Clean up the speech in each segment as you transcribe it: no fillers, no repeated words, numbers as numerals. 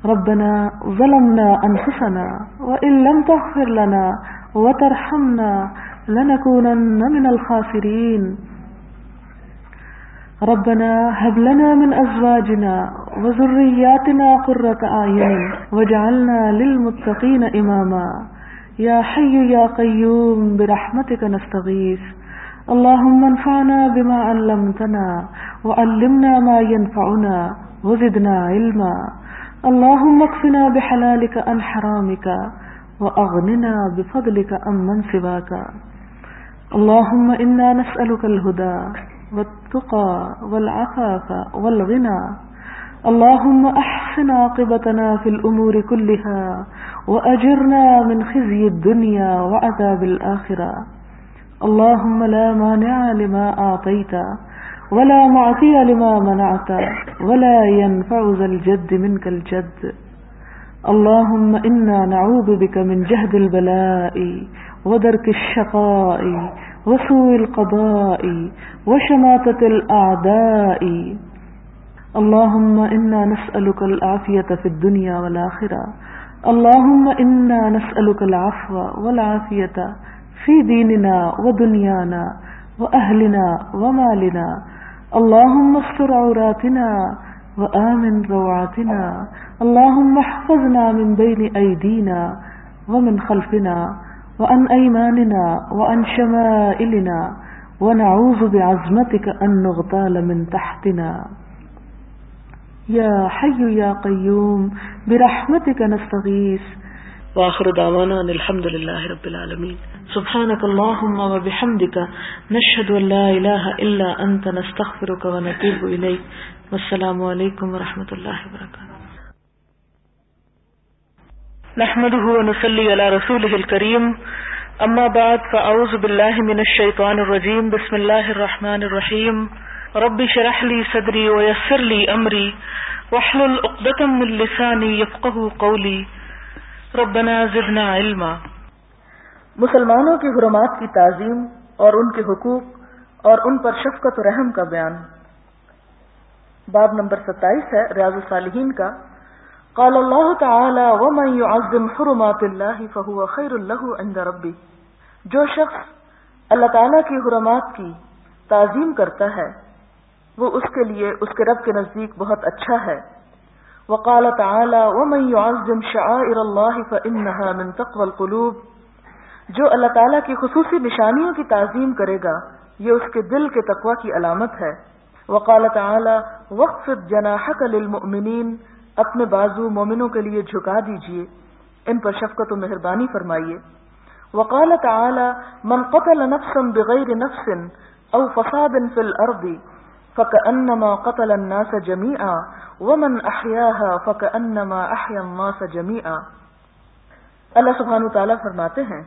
ربنا ظلمنا أنفسنا وإن لم تغفر لنا وترحمنا لنكونن من الخاسرين ربنا هب لنا من أزواجنا وذرياتنا قرة أعين واجعلنا للمتقين إماما يا حي يا قيوم برحمتك نستغيث اللهم انفعنا بما علمتنا وعلمنا ما ينفعنا وزدنا علما اللهم اكفنا بحلالك عن حرامك وأغننا بفضلك عمن سواك اللهم إنا نسألك الهدى والتقى والعفاف والغنى اللهم أحسن عاقبتنا في الأمور كلها وأجرنا من خزي الدنيا وعذاب الآخرة اللهم لا مانع لما أعطيت ولا معطي لما منعت ولا ينفع ذا الجد منك الجد اللهم إنا نعوذ بك من جهد البلاء ودرك الشقاء وسوء القضاء وشماتة الأعداء اللهم إنا نسألك العافية في الدنيا والآخرة اللهم إنا نسألك العفو والعافية في ديننا ودنيانا وأهلنا ومالنا اللهم استر عوراتنا وآمن روعاتنا اللهم احفظنا من بين أيدينا ومن خلفنا وعن أيماننا وعن شمائلنا ونعوذ بعظمتك أن نغتال من تحتنا يا حي يا قيوم برحمتك نستغيث وآخر دعوانا أن الحمد لله رب العالمين سبحانك اللهم وبحمدك نشهد أن لا إله إلا أنت نستغفرك ونتوب إليك والسلام عليكم ورحمة الله وبركاته نحمده ونصلي على رسوله الكريم أما بعد فأعوذ بالله من الشيطان الرجيم بسم الله الرحمن الرحيم رب اشرح لي صدري ويسر لي أمري واحلل عقدة من لساني يفقهوا قولي ربنا زدنا علما۔ مسلمانوں کی حرمات کی تعظیم اور ان کے حقوق اور ان پر شفقت و رحم کا بیان۔ باب نمبر 27 ہے ریاض الصالحین کا۔ قال اللہ تعالی ومن يعظم حرمات اللہ فهو خیر له عند ربه، جو شخص اللہ تعالی کی حرمات کی تعظیم کرتا ہے وہ اس کے لیے اس کے رب کے نزدیک بہت اچھا ہے۔ وقال تعالی ومن يعظم شعائر اللہ فإنها من تقوى القلوب، جو اللہ تعالیٰ کی خصوصی نشانیوں کی تعظیم کرے گا یہ اس کے دل کے تقوی کی علامت ہے۔ وقال تعالی واخفض جناحك للمؤمنین، اپنے بازو مومنوں کے لیے جھکا دیجئے، ان پر شفقت و مہربانی فرمائیے۔ وقال تعالی من قتل نفسا بغیر نفس او فساد فی الارض فکأنما قتل الناس جميعا ومن احیاها فکأنما احیا الناس جميعا۔ اللہ سبحانہ وتعالی فرماتے ہیں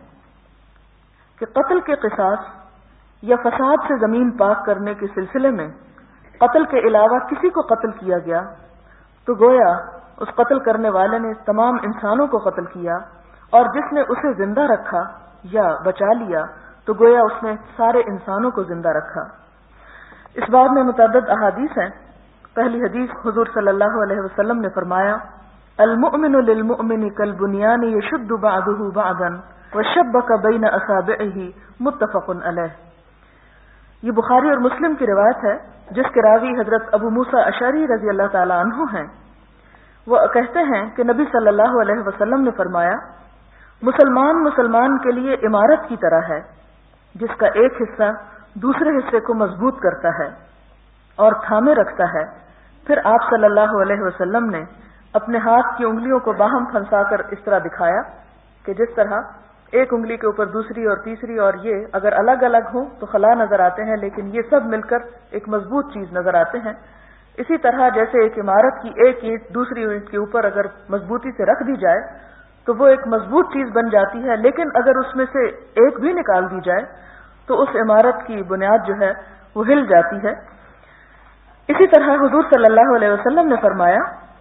کہ قتل کے قصاص یا فساد سے زمین پاک کرنے کے سلسلے میں قتل کے علاوہ کسی کو قتل کیا گیا تو گویا اس قتل کرنے والے نے تمام انسانوں کو قتل کیا، اور جس نے اسے زندہ رکھا یا بچا لیا تو گویا اس نے سارے انسانوں کو زندہ رکھا۔ اس باب میں متعدد احادیث ہیں۔ پہلی حدیث حضور صلی اللہ علیہ وسلم نے فرمایا المؤمن للمؤمن کالبنیان یشد بعضه بعضا وشبک بین اصابعہ متفق علیہ۔ یہ بخاری اور مسلم کی روایت ہے جس کے راوی حضرت ابو موسیٰ اشعری رضی اللہ تعالی عنہ ہیں۔ وہ کہتے ہیں کہ نبی صلی اللہ علیہ وسلم نے فرمایا مسلمان مسلمان کے لیے عمارت کی طرح ہے جس کا ایک حصہ دوسرے حصے کو مضبوط کرتا ہے اور تھامے رکھتا ہے۔ پھر آپ صلی اللہ علیہ وسلم نے اپنے ہاتھ کی انگلیوں کو باہم پھنسا کر اس طرح دکھایا کہ جس طرح ایک انگلی کے اوپر دوسری اور تیسری اور یہ اگر الگ الگ ہوں تو خلا نظر آتے ہیں، لیکن یہ سب مل کر ایک مضبوط چیز نظر آتے ہیں۔ اسی طرح جیسے ایک عمارت کی ایک اینٹ دوسری اینٹ کے اوپر اگر مضبوطی سے رکھ دی جائے تو وہ ایک مضبوط چیز بن جاتی ہے، لیکن اگر اس میں سے ایک بھی نکال دی جائے تو اس عمارت کی بنیاد جو ہے وہ ہل جاتی ہے۔ اسی طرح حضور صلی اللہ علیہ وسلم نے فرمایا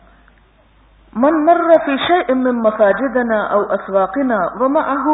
من مر فی شیء من مساجدنا او اسواقنا ومعه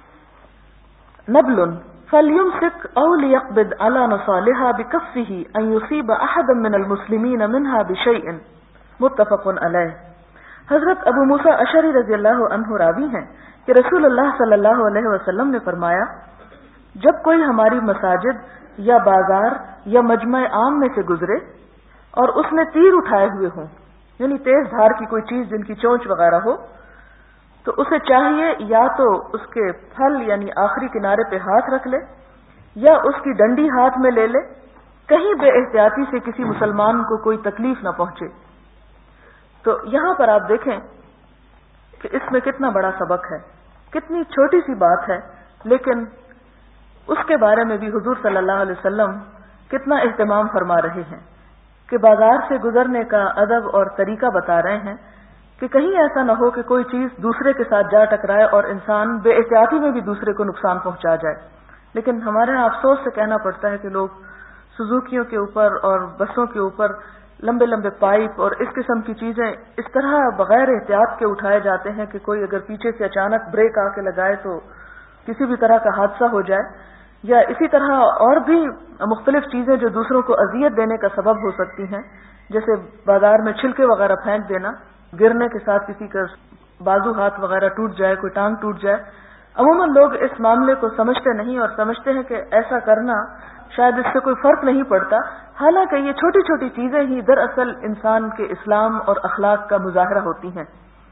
نبل فلیمسک او لیقبض على نصالها بکفه ان یصیب احدا من المسلمین منها بشیء متفق علیہ۔ حضرت ابو موسیٰ اشعری رضی اللہ عنہ راوی ہیں کہ رسول اللہ صلی اللہ علیہ وسلم نے فرمایا، جب کوئی ہماری مساجد یا بازار یا مجمع عام میں سے گزرے اور اس نے تیر اٹھائے ہوئے ہوں، یعنی تیز دھار کی کوئی چیز جن کی چونچ وغیرہ ہو، تو اسے چاہیے یا تو اس کے پھل یعنی آخری کنارے پہ ہاتھ رکھ لے یا اس کی ڈنڈی ہاتھ میں لے لے، کہیں بے احتیاطی سے کسی مسلمان کو کوئی تکلیف نہ پہنچے۔ تو یہاں پر آپ دیکھیں کہ اس میں کتنا بڑا سبق ہے، کتنی چھوٹی سی بات ہے، لیکن اس کے بارے میں بھی حضور صلی اللہ علیہ وسلم کتنا اہتمام فرما رہے ہیں کہ بازار سے گزرنے کا ادب اور طریقہ بتا رہے ہیں کہ کہیں ایسا نہ ہو کہ کوئی چیز دوسرے کے ساتھ جا ٹکرائے اور انسان بے احتیاطی میں بھی دوسرے کو نقصان پہنچا جائے۔ لیکن ہمارے یہاں افسوس سے کہنا پڑتا ہے کہ لوگ سزوکیوں کے اوپر اور بسوں کے اوپر لمبے لمبے پائپ اور اس قسم کی چیزیں اس طرح بغیر احتیاط کے اٹھائے جاتے ہیں کہ کوئی اگر پیچھے سے اچانک بریک آ کے لگائے تو کسی بھی طرح کا حادثہ ہو جائے، یا اسی طرح اور بھی مختلف چیزیں جو دوسروں کو اذیت دینے کا سبب ہو سکتی ہیں، جیسے بازار میں چھلکے وغیرہ پھینک دینا، گرنے کے ساتھ کسی کا بازو ہاتھ وغیرہ ٹوٹ جائے، کوئی ٹانگ ٹوٹ جائے۔ عموماً لوگ اس معاملے کو سمجھتے نہیں اور سمجھتے ہیں کہ ایسا کرنا شاید اس سے کوئی فرق نہیں پڑتا، حالانکہ یہ چھوٹی چھوٹی چیزیں ہی دراصل انسان کے اسلام اور اخلاق کا مظاہرہ ہوتی ہیں۔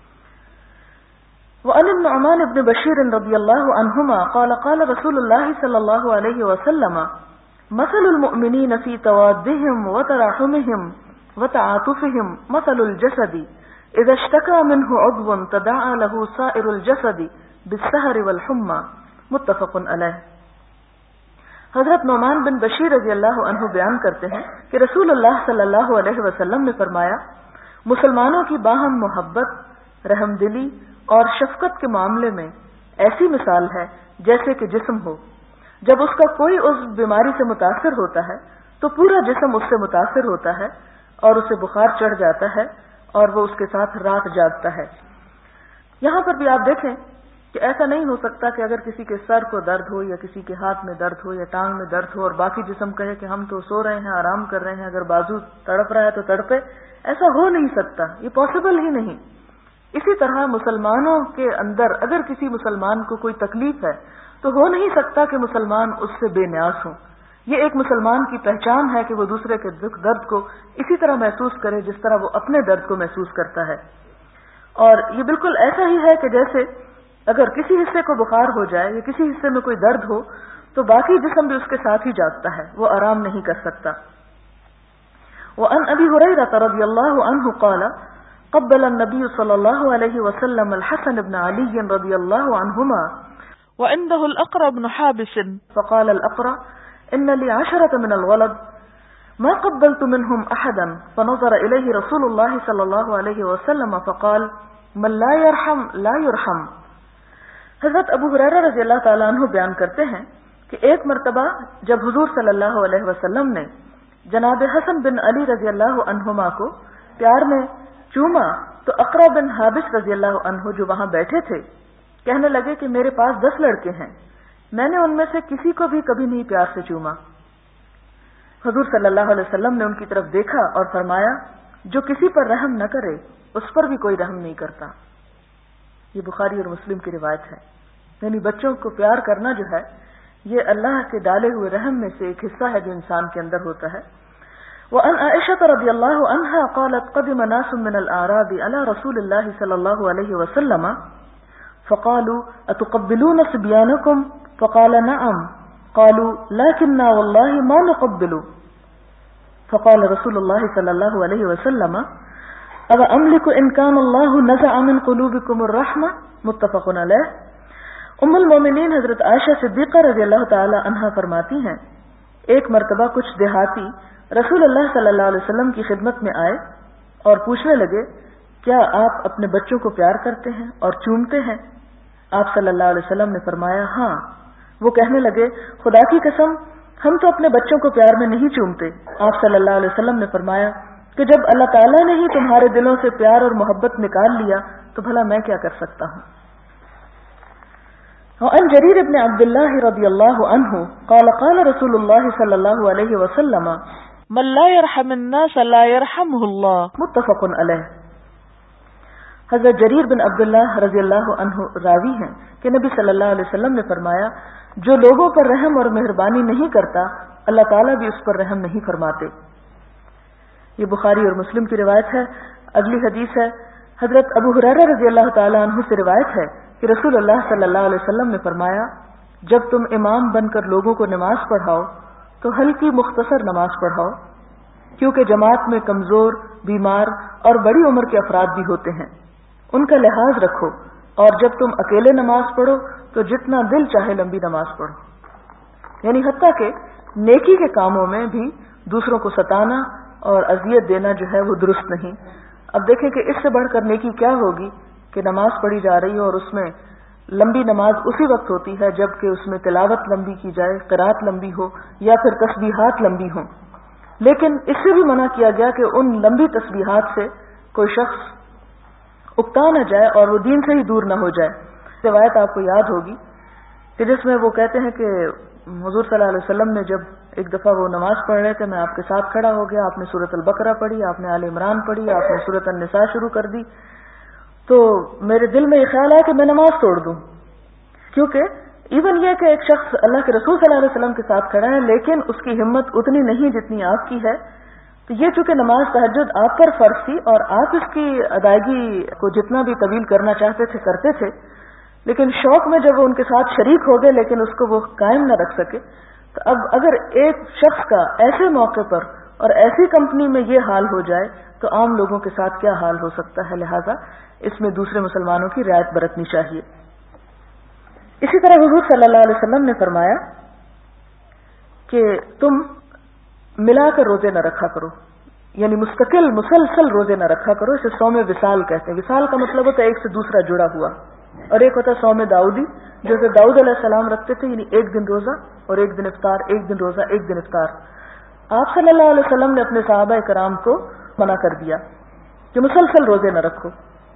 وعن النعمان بن بشیر رضی اللہ عنہما قال قال رسول اللہ صلی اللہ علیہ وسلم مثل المؤمنین فی توادهم وتراحمهم وتعاطفهم مثل الجسد اذا اشتكى منه عضو تداعى له سائر الجسد بالسهر والحمى متفق علیہ۔ حضرت نعمان بن بشیر رضی اللہ عنہ بیان کرتے ہیں کہ رسول اللہ صلی اللہ علیہ وسلم نے فرمایا، مسلمانوں کی باہم محبت، رحم دلی اور شفقت کے معاملے میں ایسی مثال ہے جیسے کہ جسم ہو، جب اس کا کوئی عضو بیماری سے متاثر ہوتا ہے تو پورا جسم اس سے متاثر ہوتا ہے اور اسے بخار چڑھ جاتا ہے اور وہ اس کے ساتھ رات جاگتا ہے۔ یہاں پر بھی آپ دیکھیں کہ ایسا نہیں ہو سکتا کہ اگر کسی کے سر کو درد ہو یا کسی کے ہاتھ میں درد ہو یا ٹانگ میں درد ہو اور باقی جسم کہے کہ ہم تو سو رہے ہیں، آرام کر رہے ہیں، اگر بازو تڑپ رہا ہے تو تڑپے، ایسا ہو نہیں سکتا، یہ پاسبل ہی نہیں۔ اسی طرح مسلمانوں کے اندر اگر کسی مسلمان کو کوئی تکلیف ہے تو ہو نہیں سکتا کہ مسلمان اس سے بے نیاز ہوں۔ یہ ایک مسلمان کی پہچان ہے کہ وہ دوسرے کے دکھ درد کو اسی طرح محسوس کرے جس طرح وہ اپنے درد کو محسوس کرتا ہے۔ اور یہ بالکل ایسا ہی ہے کہ جیسے اگر کسی حصے کو بخار ہو جائے یا کسی حصے میں کوئی درد ہو تو باقی جسم بھی اس کے ساتھ ہی جاگتا ہے، وہ آرام نہیں کر سکتا۔ وعن ابی ہریرہ رضی اللہ عنہ قال قبل النبی صلی اللہ علیہ وسلم الحسن بن علی رضی اللہ عنہما وعنده الاقرع بن حابس فقال الاقرع ان لي 10 من الولد ما قبلت منهم احدا فنظر الیہ رسول اللہ صلی اللہ علیہ وسلم فقال من لا يرحم لا يرحم۔ حضرت ابو ہریرہ رضی اللہ تعالیٰ عنہ بیان کرتے ہیں کہ ایک مرتبہ جب حضور صلی اللہ علیہ وسلم نے جناب حسن بن علی رضی اللہ عنہما کو پیار میں چوما تو اقرع بن حابس رضی اللہ عنہ جو وہاں بیٹھے تھے کہنے لگے کہ میرے پاس 10 لڑکے ہیں، میں نے ان میں سے کسی کو بھی کبھی نہیں پیار سے چوما۔ حضور صلی اللہ علیہ وسلم نے ان کی طرف دیکھا اور فرمایا، جو کسی پر رحم نہ کرے اس پر بھی کوئی رحم نہیں کرتا۔ یہ بخاری اور مسلم کی روایت ہے۔ یعنی بچوں کو پیار کرنا جو ہے یہ اللہ کے ڈالے ہوئے رحم میں سے ایک حصہ ہے جو انسان کے اندر ہوتا ہے۔ وعن عائشة رضی اللہ عنہا قالت قدم ناس من الاعراب على رسول اللہ صلی اللہ علیہ وسلم فقالوا اتقبلون صبيانكم فقال نعم قالوا لكننا والله ما نقبل فقال رسول اللہ صلی اللہ علیہ وسلم اب املک ان کان اللہ نزع من قلوبکم الرحمہ متفق علیہ۔ ام المومنین حضرت عائشہ صدیقہ رضی اللہ تعالی عنہا فرماتی ہیں، ایک مرتبہ کچھ دیہاتی رسول اللہ صلی اللہ علیہ وسلم کی خدمت میں آئے اور پوچھنے لگے، کیا آپ اپنے بچوں کو پیار کرتے ہیں اور چومتے ہیں؟ آپ صلی اللہ علیہ وسلم نے فرمایا ہاں۔ وہ کہنے لگے، خدا کی قسم ہم تو اپنے بچوں کو پیار میں نہیں چومتے۔ آپ صلی اللہ علیہ وسلم نے فرمایا کہ جب اللہ تعالیٰ نے ہی تمہارے دلوں سے پیار اور محبت نکال لیا تو بھلا میں کیا کر سکتا ہوں۔ وعن جریر بن عبداللہ رضی اللہ عنہ قال قال رسول اللہ صلی اللہ علیہ وسلم من لا يرحم الناس لا يرحمه اللہ متفق علیہ۔ حضرت جریر بن عبداللہ رضی اللہ عنہ راوی ہیں کہ نبی صلی اللہ علیہ وسلم نے فرمایا جو لوگوں پر رحم اور مہربانی نہیں کرتا اللہ تعالیٰ بھی اس پر رحم نہیں فرماتے. یہ بخاری اور مسلم کی روایت ہے. اگلی حدیث ہے حضرت ابو ہریرہ رضی اللہ تعالیٰ عنہ سے روایت ہے کہ رسول اللہ صلی اللہ علیہ وسلم نے فرمایا جب تم امام بن کر لوگوں کو نماز پڑھاؤ تو ہلکی مختصر نماز پڑھاؤ کیونکہ جماعت میں کمزور، بیمار اور بڑی عمر کے افراد بھی ہوتے ہیں، ان کا لحاظ رکھو. اور جب تم اکیلے نماز پڑھو تو جتنا دل چاہے لمبی نماز پڑھو. یعنی حتیٰ کہ نیکی کے کاموں میں بھی دوسروں کو ستانا اور اذیت دینا جو ہے وہ درست نہیں. اب دیکھیں کہ اس سے بڑھ کر نیکی کیا ہوگی کہ نماز پڑھی جا رہی ہو اور اس میں لمبی نماز اسی وقت ہوتی ہے جبکہ اس میں تلاوت لمبی کی جائے، قرات لمبی ہو یا پھر تسبیحات لمبی ہوں. لیکن اس سے بھی منع کیا گیا کہ ان لمبی تسبیحات سے کوئی شخص اکتا نہ جائے اور وہ دین سے ہی دور نہ ہو جائے. روایت آپ کو یاد ہوگی کہ جس میں وہ کہتے ہیں کہ حضور صلی اللہ علیہ وسلم نے جب ایک دفعہ وہ نماز پڑھ رہے تھے، میں آپ کے ساتھ کھڑا ہو گیا، آپ نے سورۃ البقرہ پڑھی، آپ نے آل عمران پڑھی، آپ نے سورۃ النساء شروع کر دی، تو میرے دل میں یہ خیال آیا کہ میں نماز توڑ دوں. کیونکہ ایون یہ کہ ایک شخص اللہ کے رسول صلی اللہ علیہ وسلم کے ساتھ کھڑا ہے لیکن اس کی ہمت اتنی نہیں جتنی آپ کی ہے. تو یہ چونکہ نماز تہجد آپ پر فرض تھی اور آپ اس کی ادائیگی کو جتنا بھی طویل کرنا چاہتے تھے کرتے تھے، لیکن شوق میں جب وہ ان کے ساتھ شریک ہو گئے لیکن اس کو وہ قائم نہ رکھ سکے، تو اب اگر ایک شخص کا ایسے موقع پر اور ایسی کمپنی میں یہ حال ہو جائے تو عام لوگوں کے ساتھ کیا حال ہو سکتا ہے. لہذا اس میں دوسرے مسلمانوں کی رعایت برتنی چاہیے. اسی طرح حضور صلی اللہ علیہ وسلم نے فرمایا کہ تم ملا کر روزے نہ رکھا کرو، یعنی مستقل مسلسل روزے نہ رکھا کرو. اسے صوم وصال کہتے ہیں. وصال کا مطلب ہوتا ہے ایک سے دوسرا جڑا ہوا، اور ایک ہوتا ہے صوم داؤدی جیسے داؤد علیہ السلام رکھتے تھے، یعنی ایک دن روزہ اور ایک دن افطار، ایک دن روزہ ایک دن افطار. آپ صلی اللہ علیہ وسلم نے اپنے صحابہ کرام کو منع کر دیا کہ مسلسل روزے نہ رکھو،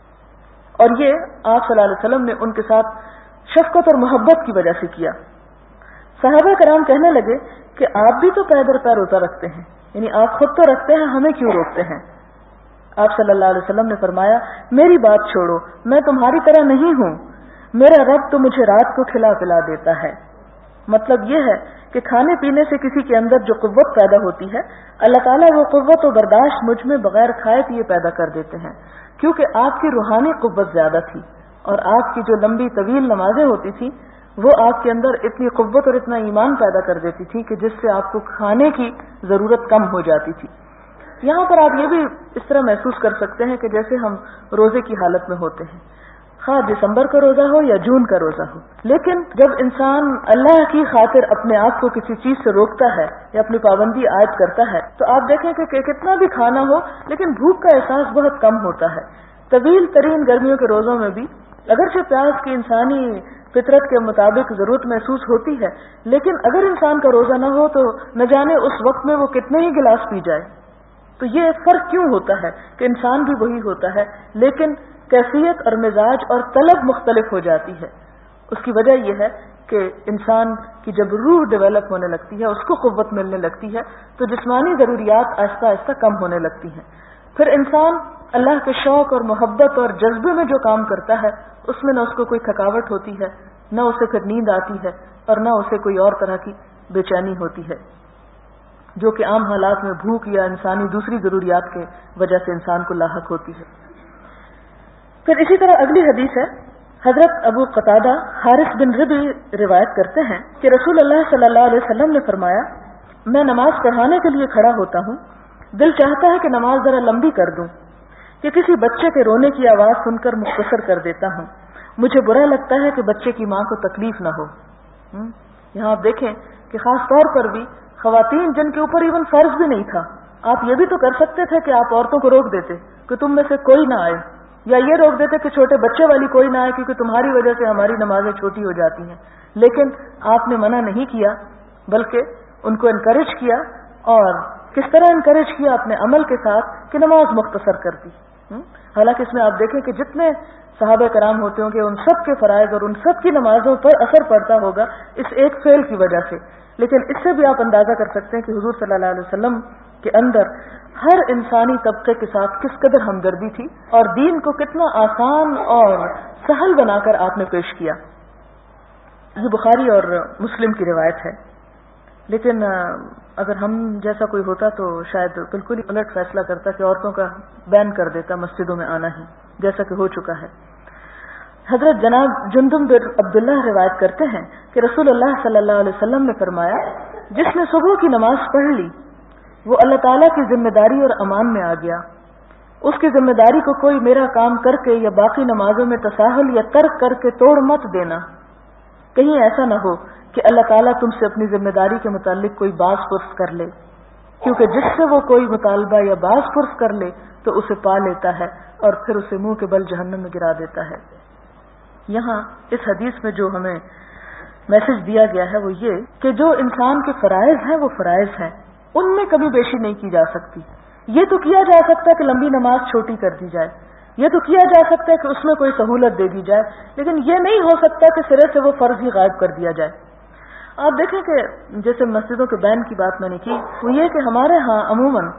اور یہ آپ صلی اللہ علیہ وسلم نے ان کے ساتھ شفقت اور محبت کی وجہ سے کیا. صحابہ کرام کہنے لگے کہ آپ بھی تو پے در پے روزہ رکھتے ہیں، یعنی آپ خود تو رکھتے ہیں، ہمیں کیوں روکتے ہیں؟ آپ صلی اللہ علیہ وسلم نے فرمایا میری بات چھوڑو، میں تمہاری طرح نہیں ہوں، میرا رب تو مجھے رات کو کھلا پلا دیتا ہے. مطلب یہ ہے کہ کھانے پینے سے کسی کے اندر جو قوت پیدا ہوتی ہے اللہ تعالیٰ وہ قوت و برداشت مجھ میں بغیر کھائے پیے پیدا کر دیتے ہیں، کیونکہ آپ کی روحانی قوت زیادہ تھی اور آپ کی جو لمبی طویل نمازیں ہوتی تھی وہ آپ کے اندر اتنی قوت اور اتنا ایمان پیدا کر دیتی تھی کہ جس سے آپ کو کھانے کی ضرورت کم ہو جاتی تھی. یہاں پر آپ یہ بھی اس طرح محسوس کر سکتے ہیں کہ جیسے ہم روزے کی حالت میں ہوتے ہیں، خواہ دسمبر کا روزہ ہو یا جون کا روزہ ہو، لیکن جب انسان اللہ کی خاطر اپنے آپ کو کسی چیز سے روکتا ہے یا اپنی پابندی عائد کرتا ہے تو آپ دیکھیں کہ کتنا بھی کھانا ہو لیکن بھوک کا احساس بہت کم ہوتا ہے. طویل ترین گرمیوں کے روزوں میں بھی اگرچہ پیاس کی انسانی فطرت کے مطابق ضرورت محسوس ہوتی ہے، لیکن اگر انسان کا روزہ نہ ہو تو نہ جانے اس وقت میں وہ کتنے ہی گلاس پی جائے. تو یہ فرق کیوں ہوتا ہے کہ انسان بھی وہی ہوتا ہے لیکن کیفیت اور مزاج اور طلب مختلف ہو جاتی ہے. اس کی وجہ یہ ہے کہ انسان کی جب روح ڈیولپ ہونے لگتی ہے، اس کو قوت ملنے لگتی ہے تو جسمانی ضروریات آہستہ آہستہ کم ہونے لگتی ہیں. پھر انسان اللہ کے شوق اور محبت اور جذبے میں جو کام کرتا ہے اس میں نہ اس کو کوئی تھکاوٹ ہوتی ہے، نہ اسے پھر نیند آتی ہے اور نہ اسے کوئی اور طرح کی بے چینی ہوتی ہے جو کہ عام حالات میں بھوک یا انسانی دوسری ضروریات کے وجہ سے انسان کو لاحق ہوتی ہے. پھر اسی طرح اگلی حدیث ہے حضرت ابو قتادہ حارث بن ربی روایت کرتے ہیں کہ رسول اللہ صلی اللہ علیہ وسلم نے فرمایا میں نماز پڑھانے کے لیے کھڑا ہوتا ہوں، دل چاہتا ہے کہ نماز ذرا لمبی کر دوں کہ کسی بچے کے رونے کی آواز سن کر مختصر کر دیتا ہوں، مجھے برا لگتا ہے کہ بچے کی ماں کو تکلیف نہ ہو. یہاں آپ دیکھیں کہ خاص طور پر بھی خواتین جن کے اوپر ایون فرض بھی نہیں تھا، آپ یہ بھی تو کر سکتے تھے کہ آپ عورتوں کو روک دیتے کہ تم میں سے کوئی نہ آئے، یا یہ روک دیتے کہ چھوٹے بچے والی کوئی نہ آئے کیونکہ تمہاری وجہ سے ہماری نمازیں چھوٹی ہو جاتی ہیں. لیکن آپ نے منع نہیں کیا بلکہ ان کو انکریج کیا. اور کس طرح انکریج کیا؟ اپنے عمل کے ساتھ کہ نماز مختصر کر دی. حالانکہ اس میں آپ دیکھیں کہ جتنے صحابہ کرام ہوتے ہوں گے ان سب کے فرائض اور ان سب کی نمازوں پر اثر پڑتا ہوگا اس ایک فعل کی وجہ سے. لیکن اس سے بھی آپ اندازہ کر سکتے ہیں کہ حضور صلی اللہ علیہ وسلم کے اندر ہر انسانی طبقے کے ساتھ کس قدر ہمدردی تھی اور دین کو کتنا آسان اور سہل بنا کر آپ نے پیش کیا. یہ بخاری اور مسلم کی روایت ہے. لیکن اگر ہم جیسا کوئی ہوتا تو شاید بالکل ہی الٹ فیصلہ کرتا کہ عورتوں کا بین کر دیتا مسجدوں میں آنا ہی، جیسا کہ ہو چکا ہے. حضرت جناب جندب بن عبداللہ روایت کرتے ہیں کہ رسول اللہ صلی اللہ علیہ وسلم نے فرمایا، جس نے صبح کی نماز پڑھ لی وہ اللہ تعالیٰ کی ذمہ داری اور امان میں آ گیا. اس کی ذمہ داری کو کوئی میرا کام کر کے یا باقی نمازوں میں تساہل یا ترک کر کے توڑ مت دینا. کہیں ایسا نہ ہو کہ اللہ تعالیٰ تم سے اپنی ذمہ داری کے متعلق کوئی باز پرس کر لے، کیونکہ جس سے وہ کوئی مطالبہ یا باز پرس کر لے تو اسے پا لیتا ہے اور پھر اسے منہ کے بل جہنم میں گرا دیتا ہے. یہاں اس حدیث میں جو ہمیں میسج دیا گیا ہے وہ یہ کہ جو انسان کے فرائض ہیں وہ فرائض ہیں، ان میں کمی بیشی نہیں کی جا سکتی. یہ تو کیا جا سکتا ہے کہ لمبی نماز چھوٹی کر دی جائے، یہ تو کیا جا سکتا ہے کہ اس میں کوئی سہولت دے دی جائے، لیکن یہ نہیں ہو سکتا کہ سرے سے وہ فرض ہی غائب کر دیا جائے. آپ دیکھیں کہ جیسے مسجدوں کے بین کی بات میں نے کی، وہ یہ کہ ہمارے ہاں عموماً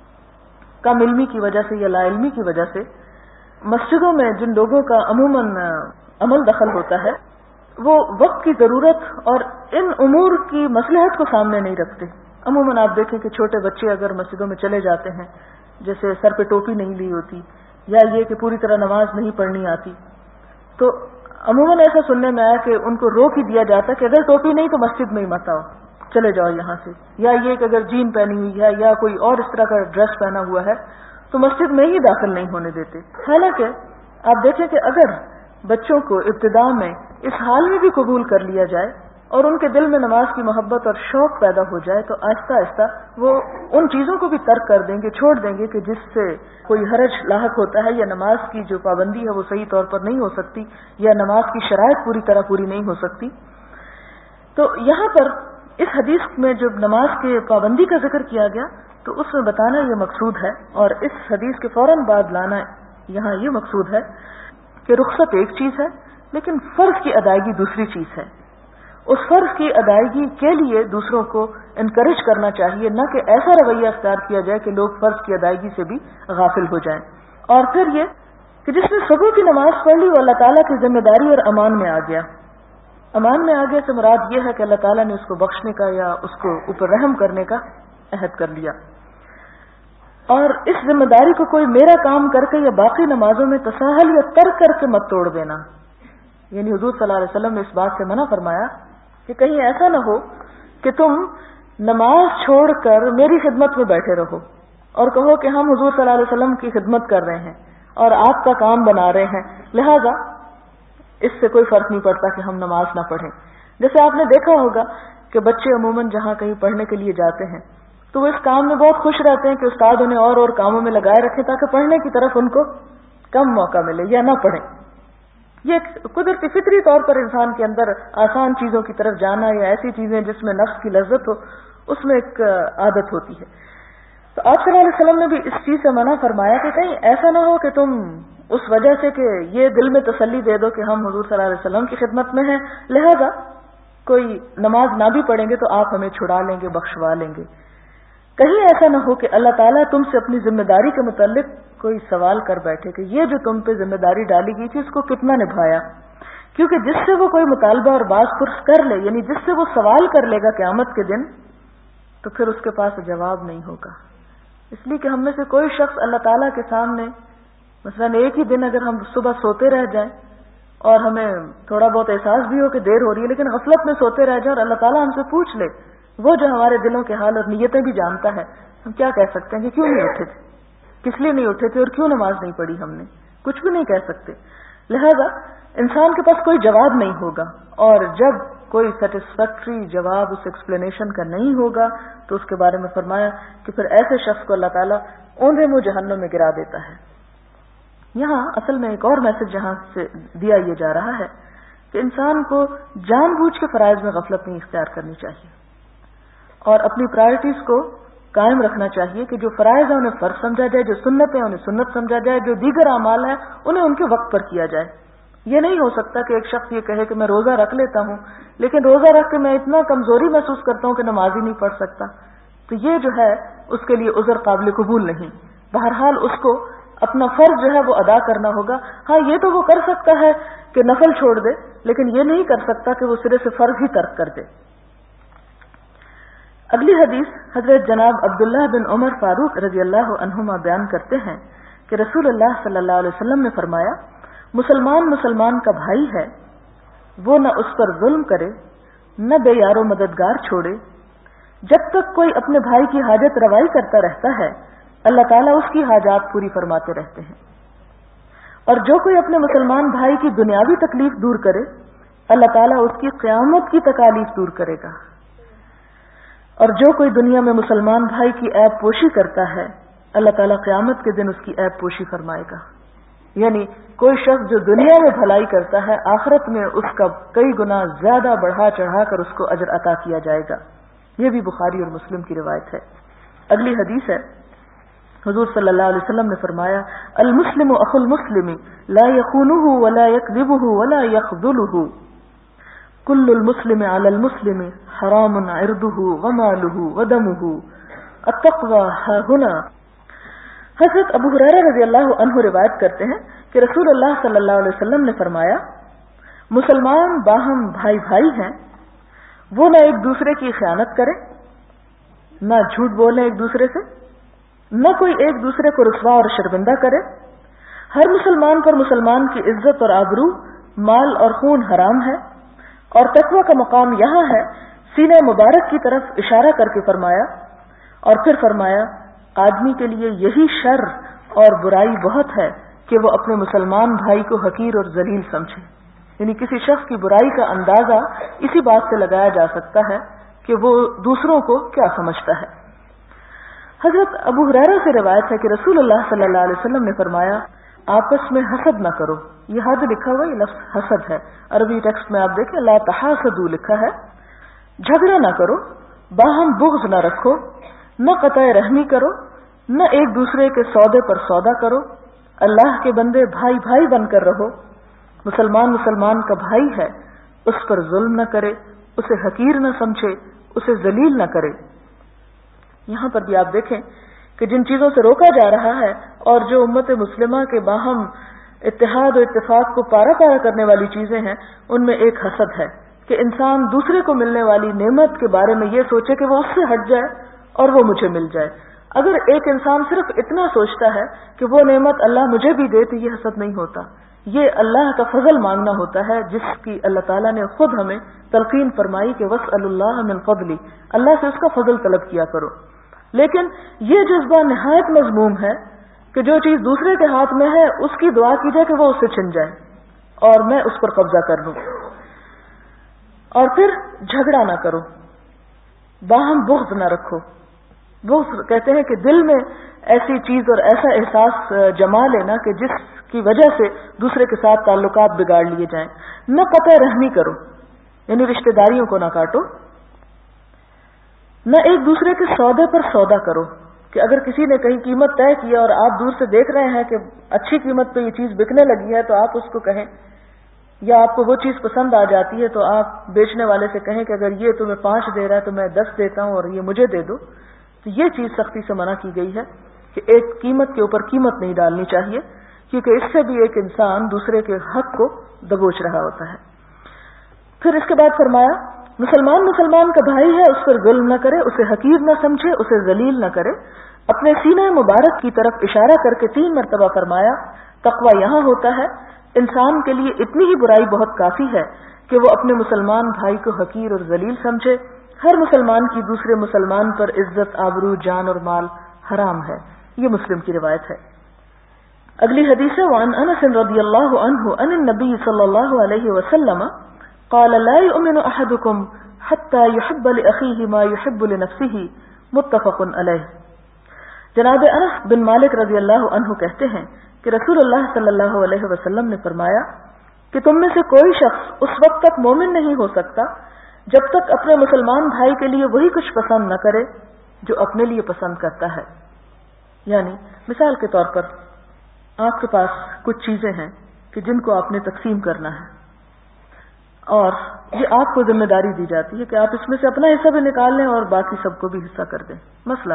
کم علمی کی وجہ سے یا لا علمی کی وجہ سے مسجدوں میں جن لوگوں کا عموماً عمل دخل ہوتا ہے وہ وقت کی ضرورت اور ان امور کی مصلحت کو سامنے نہیں رکھتے. عموماً آپ دیکھیں کہ چھوٹے بچے اگر مسجدوں میں چلے جاتے ہیں، جیسے سر پہ ٹوپی نہیں لی ہوتی یا یہ کہ پوری طرح نماز نہیں پڑھنی آتی، تو عموماً ایسا سننے میں آیا کہ ان کو روک ہی دیا جاتا کہ اگر ٹوپی نہیں تو مسجد میں ہی مت آؤ، چلے جاؤ یہاں سے. یا یہ کہ اگر جین پہنی ہوئی ہے یا کوئی اور اس طرح کا ڈریس پہنا ہوا ہے تو مسجد میں ہی داخل نہیں ہونے دیتے. حالانکہ آپ دیکھیں کہ اگر بچوں کو ابتدا میں اس حال میں بھی قبول کر لیا جائے اور ان کے دل میں نماز کی محبت اور شوق پیدا ہو جائے تو آہستہ آہستہ وہ ان چیزوں کو بھی ترک کر دیں گے، چھوڑ دیں گے کہ جس سے کوئی حرج لاحق ہوتا ہے یا نماز کی جو پابندی ہے وہ صحیح طور پر نہیں ہو سکتی یا نماز کی شرائط پوری طرح پوری نہیں ہو سکتی. تو یہاں پر اس حدیث میں جب نماز کے پابندی کا ذکر کیا گیا تو اس میں بتانا یہ مقصود ہے، اور اس حدیث کے فوراً بعد لانا یہاں یہ مقصود ہے کہ رخصت ایک چیز ہے لیکن فرض کی ادائیگی دوسری چیز ہے. اس فرض کی ادائیگی کے لیے دوسروں کو انکریج کرنا چاہیے، نہ کہ ایسا رویہ اختیار کیا جائے کہ لوگ فرض کی ادائیگی سے بھی غافل ہو جائیں. اور پھر یہ کہ جس نے صبح کی نماز پڑھ لی وہ اللہ تعالیٰ کی ذمہ داری اور امان میں آ گیا. امان میں آگے سے مراد یہ ہے کہ اللہ تعالیٰ نے اس کو بخشنے کا یا اس کو اوپر رحم کرنے کا عہد کر لیا. اور اس ذمہ داری کو کوئی میرا کام کر کے یا باقی نمازوں میں تساہل یا ترک کر کے مت توڑ دینا. یعنی حضور صلی اللہ علیہ وسلم نے اس بات سے منع فرمایا کہ کہیں ایسا نہ ہو کہ تم نماز چھوڑ کر میری خدمت میں بیٹھے رہو اور کہو کہ ہم حضور صلی اللہ علیہ وسلم کی خدمت کر رہے ہیں اور آپ کا کام بنا رہے ہیں، لہذا اس سے کوئی فرق نہیں پڑتا کہ ہم نماز نہ پڑھیں. جیسے آپ نے دیکھا ہوگا کہ بچے عموماً جہاں کہیں پڑھنے کے لیے جاتے ہیں تو وہ اس کام میں بہت خوش رہتے ہیں کہ استاد انہیں اور کاموں میں لگائے رکھیں تاکہ پڑھنے کی طرف ان کو کم موقع ملے یا نہ پڑھیں. یہ قدرتی فطری طور پر انسان کے اندر آسان چیزوں کی طرف جانا یا ایسی چیزیں جس میں نفس کی لذت ہو اس میں ایک عادت ہوتی ہے. تو آپ صلی اللہ علیہ وسلم نے بھی اس چیز سے منع فرمایا کہ کہیں ایسا نہ ہو کہ تم اس وجہ سے کہ یہ دل میں تسلی دے دو کہ ہم حضور صلی اللہ علیہ وسلم کی خدمت میں ہیں لہذا کوئی نماز نہ بھی پڑھیں گے تو آپ ہمیں چھڑا لیں گے، بخشوا لیں گے. کہیں ایسا نہ ہو کہ اللہ تعالیٰ تم سے اپنی ذمہ داری کے متعلق کوئی سوال کر بیٹھے کہ یہ جو تم پہ ذمہ داری ڈالی گئی تھی اس کو کتنا نبھایا. کیونکہ جس سے وہ کوئی مطالبہ اور باز پرس کر لے، یعنی جس سے وہ سوال کر لے گا قیامت کے دن، تو پھر اس کے پاس جواب نہیں ہوگا. اس لیے کہ ہم میں سے کوئی شخص اللہ تعالیٰ کے سامنے مثلا ایک ہی دن اگر ہم صبح سوتے رہ جائیں اور ہمیں تھوڑا بہت احساس بھی ہو کہ دیر ہو رہی ہے لیکن غفلت میں سوتے رہ جائیں اور اللہ تعالیٰ ہم سے پوچھ لے، وہ جو ہمارے دلوں کے حال اور نیتیں بھی جانتا ہے، ہم کیا کہہ سکتے ہیں کہ کیوں نہیں اٹھے تھے، کس لیے نہیں اٹھے تھے اور کیوں نماز نہیں پڑھی ہم نے؟ کچھ بھی نہیں کہہ سکتے. لہذا انسان کے پاس کوئی جواب نہیں ہوگا، اور جب کوئی سیٹسفیکٹری جواب اس ایکسپلینیشن کا نہیں ہوگا تو اس کے بارے میں فرمایا کہ پھر ایسے شخص کو اللہ تعالیٰ اوندھے منہ جہنم میں گرا دیتا ہے. یہاں اصل میں ایک اور میسج جہاں سے دیا یہ جا رہا ہے کہ انسان کو جان بوجھ کے فرائض میں غفلت نہیں اختیار کرنی چاہیے اور اپنی پرائرٹیز کو قائم رکھنا چاہیے کہ جو فرائض ہیں انہیں فرض سمجھا جائے، جو سنت ہیں انہیں سنت سمجھا جائے، جو دیگر اعمال ہیں انہیں ان کے وقت پر کیا جائے. یہ نہیں ہو سکتا کہ ایک شخص یہ کہے کہ میں روزہ رکھ لیتا ہوں لیکن روزہ رکھ کے میں اتنا کمزوری محسوس کرتا ہوں کہ نماز ہی نہیں پڑھ سکتا. تو یہ جو ہے اس کے لیے عذر قابل قبول نہیں. بہرحال اس کو اپنا فرض جو ہے وہ ادا کرنا ہوگا. ہاں یہ تو وہ کر سکتا ہے کہ نفل چھوڑ دے، لیکن یہ نہیں کر سکتا کہ وہ سرے سے فرض ہی ترک کر دے. اگلی حدیث حضرت جناب عبداللہ بن عمر فاروق رضی اللہ عنہما بیان کرتے ہیں کہ رسول اللہ صلی اللہ علیہ وسلم نے فرمایا، مسلمان کا بھائی ہے، وہ نہ اس پر ظلم کرے نہ بے یار و مددگار چھوڑے. جب تک کوئی اپنے بھائی کی حاجت روائی کرتا رہتا ہے اللہ تعالیٰ اس کی حاجات پوری فرماتے رہتے ہیں. اور جو کوئی اپنے مسلمان بھائی کی دنیاوی تکلیف دور کرے اللہ تعالیٰ اس کی قیامت کی تکالیف دور کرے گا. اور جو کوئی دنیا میں مسلمان بھائی کی عیب پوشی کرتا ہے اللہ تعالیٰ قیامت کے دن اس کی عیب پوشی فرمائے گا. یعنی کوئی شخص جو دنیا میں بھلائی کرتا ہے آخرت میں اس کا کئی گنا زیادہ بڑھا چڑھا کر اس کو اجر عطا کیا جائے گا. یہ بھی بخاری اور مسلم کی روایت ہے. اگلی حدیث ہے، حضور صلی اللہ علیہ وسلم نے فرمایا، المسلم اخو المسلم لا يخونه ولا يكذبه ولا يخذله، كل المسلم على المسلم حرام عرضه وماله ودمه، التقوى ها هنا. حضرت ابو ہریرہ رضی اللہ عنہ روایت کرتے ہیں کہ رسول اللہ صلی اللہ علیہ وسلم نے فرمایا، مسلمان باہم بھائی بھائی ہیں، وہ نہ ایک دوسرے کی خیانت کرے، نہ جھوٹ بولے ایک دوسرے سے، نہ کوئی ایک دوسرے کو رسوا اور شرمندہ کرے. ہر مسلمان پر مسلمان کی عزت اور آبرو، مال اور خون حرام ہے. اور تقوی کا مقام یہاں ہے. سینہ مبارک کی طرف اشارہ کر کے فرمایا، اور پھر فرمایا، آدمی کے لیے یہی شر اور برائی بہت ہے کہ وہ اپنے مسلمان بھائی کو حقیر اور ذلیل سمجھے. یعنی کسی شخص کی برائی کا اندازہ اسی بات سے لگایا جا سکتا ہے کہ وہ دوسروں کو کیا سمجھتا ہے. حضرت ابو ہریرہ سے روایت ہے کہ رسول اللہ صلی اللہ علیہ وسلم نے فرمایا، آپس میں حسد نہ کرو. یہ حد لکھا ہوا، یہ لفظ حسد ہے. عربی ٹیکسٹ میں آپ دیکھیں لا تحاسدوا لکھا ہے. جھگڑا نہ کرو، باہم بغض نہ رکھو، نہ قطع رحمی کرو، نہ ایک دوسرے کے سودے پر سودا کرو. اللہ کے بندے بھائی بھائی بن کر رہو. مسلمان کا بھائی ہے، اس پر ظلم نہ کرے، اسے حقیر نہ سمجھے، اسے ذلیل نہ کرے. یہاں پر بھی آپ دیکھیں کہ جن چیزوں سے روکا جا رہا ہے اور جو امت مسلمہ کے باہم اتحاد و اتفاق کو پارا پارا کرنے والی چیزیں ہیں، ان میں ایک حسد ہے کہ انسان دوسرے کو ملنے والی نعمت کے بارے میں یہ سوچے کہ وہ اس سے ہٹ جائے اور وہ مجھے مل جائے. اگر ایک انسان صرف اتنا سوچتا ہے کہ وہ نعمت اللہ مجھے بھی دے تو یہ حسد نہیں ہوتا. یہ اللہ کا فضل مانگنا ہوتا ہے، جس کی اللہ تعالیٰ نے خود ہمیں تلقین فرمائی کہ وَاسْأَلُ اللَّهَ مِنْ فَضْلِ، اللہ سے اس کا فضل طلب کیا کرو. لیکن یہ جذبہ نہایت مذموم ہے کہ جو چیز دوسرے کے ہاتھ میں ہے اس کی دعا کی جائے کہ وہ اس سے چھن جائے اور میں اس پر قبضہ کر لوں. اور پھر جھگڑا نہ کرو، باہم بغض نہ رکھو. بغض کہتے ہیں کہ دل میں ایسی چیز اور ایسا احساس جما لینا کہ جس کی وجہ سے دوسرے کے ساتھ تعلقات بگاڑ لیے جائیں. نہ قطع رحمی کرو، یعنی رشتہ داریوں کو نہ کاٹو. نہ ایک دوسرے کے سودے پر سودا کرو کہ اگر کسی نے کہیں قیمت طے کیا اور آپ دور سے دیکھ رہے ہیں کہ اچھی قیمت پہ یہ چیز بکنے لگی ہے تو آپ اس کو کہیں، یا آپ کو وہ چیز پسند آ جاتی ہے تو آپ بیچنے والے سے کہیں کہ اگر یہ تمہیں 5 دے رہا ہے تو میں 10 دیتا ہوں اور یہ مجھے دے دو. تو یہ چیز سختی سے منع کی گئی ہے کہ ایک قیمت کے اوپر قیمت نہیں ڈالنی چاہیے، کیونکہ اس سے بھی ایک انسان دوسرے کے حق کو دبوچ رہا ہوتا ہے. پھر اس کے بعد فرمایا، مسلمان کا بھائی ہے، اس پر ظلم نہ کرے، اسے حقیر نہ سمجھے، اسے ذلیل نہ کرے. اپنے سینہ مبارک کی طرف اشارہ کر کے 3 مرتبہ فرمایا، تقوی یہاں ہوتا ہے. انسان کے لیے اتنی ہی برائی بہت کافی ہے کہ وہ اپنے مسلمان بھائی کو حقیر اور ذلیل سمجھے. ہر مسلمان کی دوسرے مسلمان پر عزت، آبرو، جان اور مال حرام ہے. یہ مسلم کی روایت ہے. اگلی حدیث ہے، وعن انس رضی اللہ عنہ عن النبی صلی اللہ علیہ وسلم قال لا يؤمن احدكم حتى يحب لاخيه ما يحب لنفسه، متفق علیہ. جناب انس بن مالک رضی اللہ عنہ کہتے ہیں کہ رسول اللہ صلی اللہ علیہ وسلم نے فرمایا کہ تم میں سے کوئی شخص اس وقت تک مومن نہیں ہو سکتا جب تک اپنے مسلمان بھائی کے لیے وہی کچھ پسند نہ کرے جو اپنے لیے پسند کرتا ہے. یعنی مثال کے طور پر آپ کے پاس کچھ چیزیں ہیں کہ جن کو آپ نے تقسیم کرنا ہے، اور یہ آپ کو ذمہ داری دی جاتی ہے کہ آپ اس میں سے اپنا حصہ بھی نکال لیں اور باقی سب کو بھی حصہ کر دیں. مثلا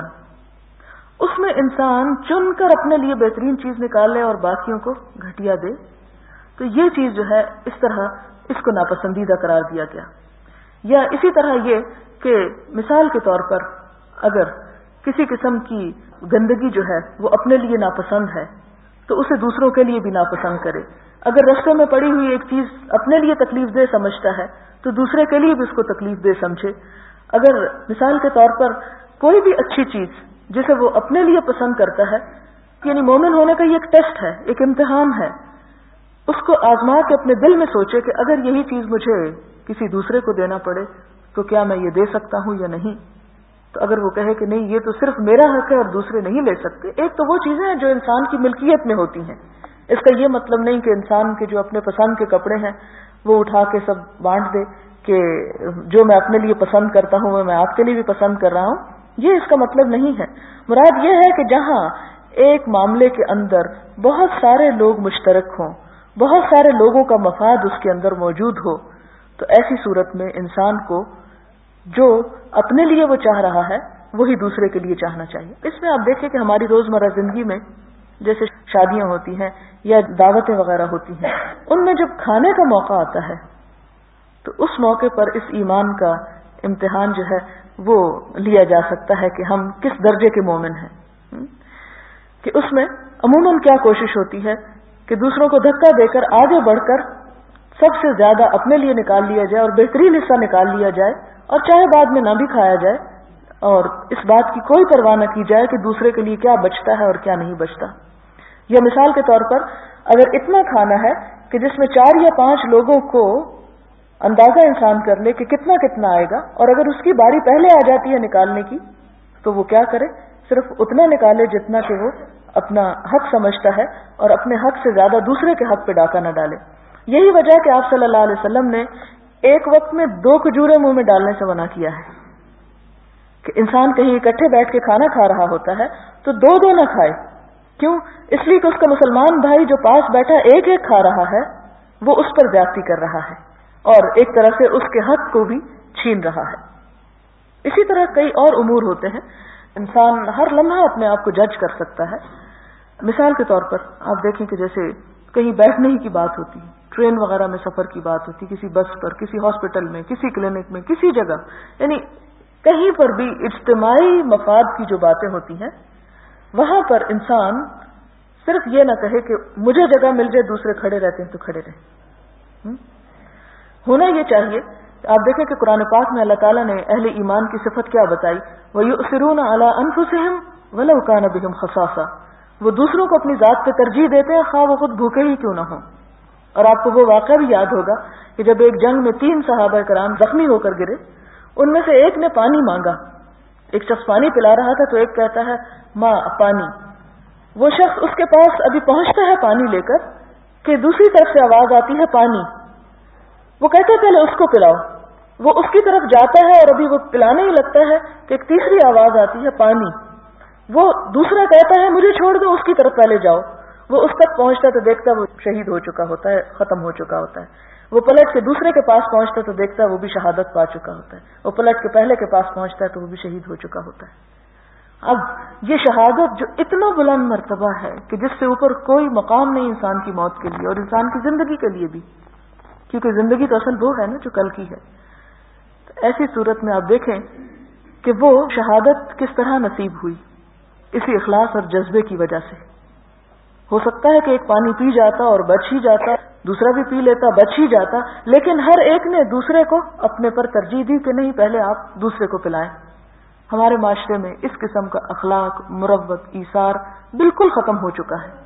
اس میں انسان چن کر اپنے لیے بہترین چیز نکال لے اور باقیوں کو گھٹیا دے، تو یہ چیز جو ہے اس طرح اس کو ناپسندیدہ قرار دیا گیا. یا اسی طرح یہ کہ مثال کے طور پر اگر کسی قسم کی گندگی جو ہے وہ اپنے لیے ناپسند ہے تو اسے دوسروں کے لیے بھی ناپسند کرے. اگر رستے میں پڑی ہوئی ایک چیز اپنے لیے تکلیف دہ سمجھتا ہے تو دوسرے کے لیے بھی اس کو تکلیف دہ سمجھے. اگر مثال کے طور پر کوئی بھی اچھی چیز جسے وہ اپنے لیے پسند کرتا ہے، یعنی مومن ہونے کا یہ ایک ٹیسٹ ہے، ایک امتحان ہے، اس کو آزما کے اپنے دل میں سوچے کہ اگر یہی چیز مجھے کسی دوسرے کو دینا پڑے تو کیا میں یہ دے سکتا ہوں یا نہیں. تو اگر وہ کہے کہ نہیں یہ تو صرف میرا حق ہے اور دوسرے نہیں لے سکتے. ایک تو وہ چیزیں ہیں جو انسان کی ملکیت میں ہوتی ہیں، اس کا یہ مطلب نہیں کہ انسان کے جو اپنے پسند کے کپڑے ہیں وہ اٹھا کے سب بانٹ دے کہ جو میں اپنے لیے پسند کرتا ہوں میں آپ کے لیے بھی پسند کر رہا ہوں. یہ اس کا مطلب نہیں ہے. مراد یہ ہے کہ جہاں ایک معاملے کے اندر بہت سارے لوگ مشترک ہوں، بہت سارے لوگوں کا مفاد اس کے اندر موجود ہو، تو ایسی صورت میں انسان کو جو اپنے لیے وہ چاہ رہا ہے وہی دوسرے کے لیے چاہنا چاہیے. اس میں آپ دیکھیں کہ ہماری روزمرہ زندگی میں جیسے شادیاں ہوتی ہیں یا دعوتیں وغیرہ ہوتی ہیں، ان میں جب کھانے کا موقع آتا ہے تو اس موقع پر اس ایمان کا امتحان جو ہے وہ لیا جا سکتا ہے کہ ہم کس درجے کے مومن ہیں. کہ اس میں عموماً کیا کوشش ہوتی ہے کہ دوسروں کو دھکا دے کر آگے بڑھ کر سب سے زیادہ اپنے لیے نکال لیا جائے اور بہترین حصہ نکال لیا جائے، اور چاہے بعد میں نہ بھی کھایا جائے، اور اس بات کی کوئی پرواہ نہ کی جائے کہ دوسرے کے لیے کیا بچتا ہے اور کیا نہیں بچتا. یا مثال کے طور پر اگر اتنا کھانا ہے کہ جس میں 4 یا 5 لوگوں کو اندازہ انسان کر لے کہ کتنا کتنا آئے گا، اور اگر اس کی باری پہلے آ جاتی ہے نکالنے کی تو وہ کیا کرے، صرف اتنا نکالے جتنا کہ وہ اپنا حق سمجھتا ہے اور اپنے حق سے زیادہ دوسرے کے حق پہ ڈاکہ نہ ڈالے. یہی وجہ کہ آپ صلی اللہ علیہ وسلم نے ایک وقت میں 2 کھجوریں منہ میں ڈالنے سے منع کیا ہے کہ انسان کہیں اکٹھے بیٹھ کے کھانا کھا رہا ہوتا ہے تو 2 نہ کھائے. کیوں؟ اس لیے کہ اس کا مسلمان بھائی جو پاس بیٹھا ایک کھا رہا ہے وہ اس پر زیادتی کر رہا ہے اور ایک طرح سے اس کے حق کو بھی چھین رہا ہے. اسی طرح کئی اور امور ہوتے ہیں، انسان ہر لمحہ اپنے آپ کو جج کر سکتا ہے. مثال کے طور پر آپ دیکھیں کہ جیسے کہیں بیٹھنے ہی کی بات ہوتی ہے، ٹرین وغیرہ میں سفر کی بات ہوتی، کسی بس پر، کسی ہاسپٹل میں، کسی کلینک میں، کسی جگہ، یعنی کہیں پر بھی اجتماعی مفاد کی جو باتیں ہوتی ہیں وہاں پر انسان صرف یہ نہ کہے کہ مجھے جگہ مل جائے، دوسرے کھڑے رہتے ہیں تو کھڑے رہیں. ہونا یہ چاہیے. آپ دیکھیں کہ قرآن پاک میں اللہ تعالیٰ نے اہل ایمان کی صفت کیا بتائی، وَيُؤْثِرُونَ عَلَىٰ أَنفُسِهِمْ وَلَوْ كَانَ بِهِمْ خَصَاصَةٌ، وہ دوسروں کو اپنی ذات پہ ترجیح دیتے ہیں خواہ وہ خود بھوکے ہی کیوں نہ ہوں. اور آپ کو وہ واقعہ بھی یاد ہوگا کہ جب ایک جنگ میں 3 صحابہ کرام زخمی ہو کر گرے، ان میں سے ایک نے پانی مانگا. ایک شخص پانی پلا رہا تھا تو ایک کہتا ہے ماں پانی. وہ شخص اس کے پاس ابھی پہنچتا ہے پانی لے کر کہ دوسری طرف سے آواز آتی ہے پانی. وہ کہتے پہلے اس کو پلاؤ. وہ اس کی طرف جاتا ہے اور ابھی وہ پلانے ہی لگتا ہے کہ ایک تیسری آواز آتی ہے پانی. وہ دوسرا کہتا ہے مجھے چھوڑ دو، اس کی طرف پہلے جاؤ. وہ اس تک پہنچتا تو دیکھتا وہ شہید ہو چکا ہوتا ہے، ختم ہو چکا ہوتا ہے. وہ پلٹ کے دوسرے کے پاس پہنچتا تو دیکھتا وہ بھی شہادت پا چکا ہوتا ہے. وہ پلٹ کے پہلے کے پاس پہنچتا ہے تو وہ بھی شہید ہو چکا ہوتا ہے. اب یہ شہادت جو اتنا بلند مرتبہ ہے کہ جس سے اوپر کوئی مقام نہیں انسان کی موت کے لیے اور انسان کی زندگی کے لیے بھی، کیونکہ زندگی تو اصل وہ ہے نا جو کل کی ہے. تو ایسی صورت میں آپ دیکھیں کہ وہ شہادت کس طرح نصیب ہوئی، اسی اخلاص اور جذبے کی وجہ سے. ہو سکتا ہے کہ ایک پانی پی جاتا اور بچ ہی جاتا، دوسرا بھی پی لیتا بچ ہی جاتا، لیکن ہر ایک نے دوسرے کو اپنے پر ترجیح دی کہ نہیں پہلے آپ دوسرے کو پلائیں. ہمارے معاشرے میں اس قسم کا اخلاق، مروت، ایثار بالکل ختم ہو چکا ہے.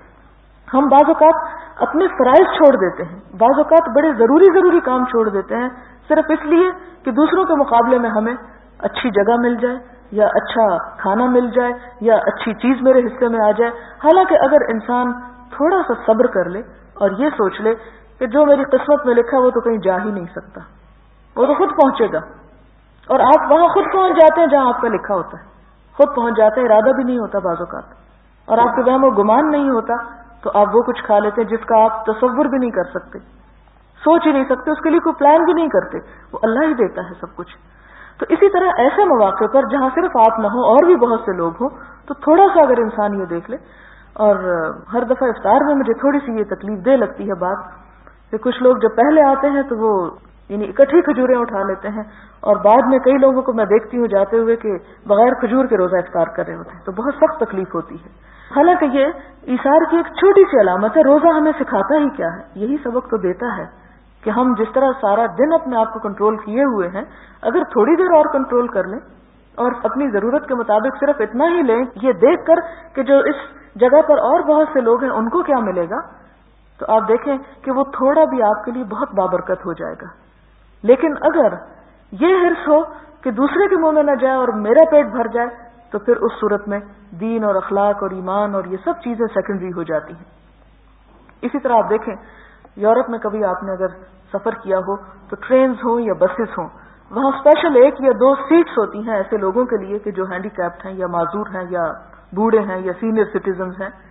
ہم بعض اوقات اپنے فرائض چھوڑ دیتے ہیں، بعض اوقات بڑے ضروری کام چھوڑ دیتے ہیں صرف اس لیے کہ دوسروں کے مقابلے میں ہمیں اچھی جگہ مل جائے یا اچھا کھانا مل جائے یا اچھی چیز میرے حصے میں آ جائے. حالانکہ اگر انسان تھوڑا سا صبر کر لے اور یہ سوچ لے کہ جو میری قسمت میں لکھا وہ تو کہیں جا ہی نہیں سکتا، وہ تو خود پہنچے گا. اور آپ وہاں خود پہنچ جاتے ہیں جہاں آپ کا لکھا ہوتا ہے، خود پہنچ جاتے ہیں، ارادہ بھی نہیں ہوتا بعض اوقات، اور آپ کے وہم و گمان نہیں ہوتا تو آپ وہ کچھ کھا لیتے ہیں جس کا آپ تصور بھی نہیں کر سکتے. سوچ ہی نہیں سکتے، اس کے لیے کوئی پلان بھی نہیں کرتے، وہ اللہ ہی دیتا ہے سب کچھ. تو اسی طرح ایسے مواقع پر جہاں صرف آپ نہ ہو اور بھی بہت سے لوگ ہوں، تو تھوڑا سا اگر انسان یہ دیکھ لے. اور ہر دفعہ افطار میں مجھے تھوڑی سی یہ تکلیف دہ لگتی ہے بات کہ کچھ لوگ جب پہلے آتے ہیں تو وہ یعنی اکٹھی کھجوریں اٹھا لیتے ہیں، اور بعد میں کئی لوگوں کو میں دیکھتی ہوں جاتے ہوئے کہ بغیر کھجور کے روزہ افطار کر رہے ہوتے ہیں، تو بہت سخت تکلیف ہوتی ہے. حالانکہ یہ ایثار کی ایک چھوٹی سی علامت ہے. روزہ ہمیں سکھاتا ہی کیا ہے؟ یہی سبق تو دیتا ہے کہ ہم جس طرح سارا دن اپنے آپ کو کنٹرول کیے ہوئے ہیں، اگر تھوڑی دیر اور کنٹرول کر لیں اور اپنی ضرورت کے مطابق صرف اتنا ہی لیں، یہ دیکھ کر کہ جو اس جگہ پر اور بہت سے لوگ ہیں ان کو کیا ملے گا، تو آپ دیکھیں کہ وہ تھوڑا بھی آپ کے لیے بہت بابرکت ہو جائے گا. لیکن اگر یہ حرص ہو کہ دوسرے کے منہ میں نہ جائے اور میرا پیٹ بھر جائے، تو پھر اس صورت میں دین اور اخلاق اور ایمان اور یہ سب چیزیں سیکنڈری ہو جاتی ہیں. اسی طرح آپ دیکھیں یورپ میں کبھی آپ نے اگر سفر کیا ہو تو ٹرینز ہوں یا بسز ہوں، وہاں اسپیشل 1 یا 2 سیٹس ہوتی ہیں ایسے لوگوں کے لیے کہ جو ہینڈی کیپڈ ہیں یا معذور ہیں یا بوڑھے ہیں یا سینئر سٹیزنز ہیں.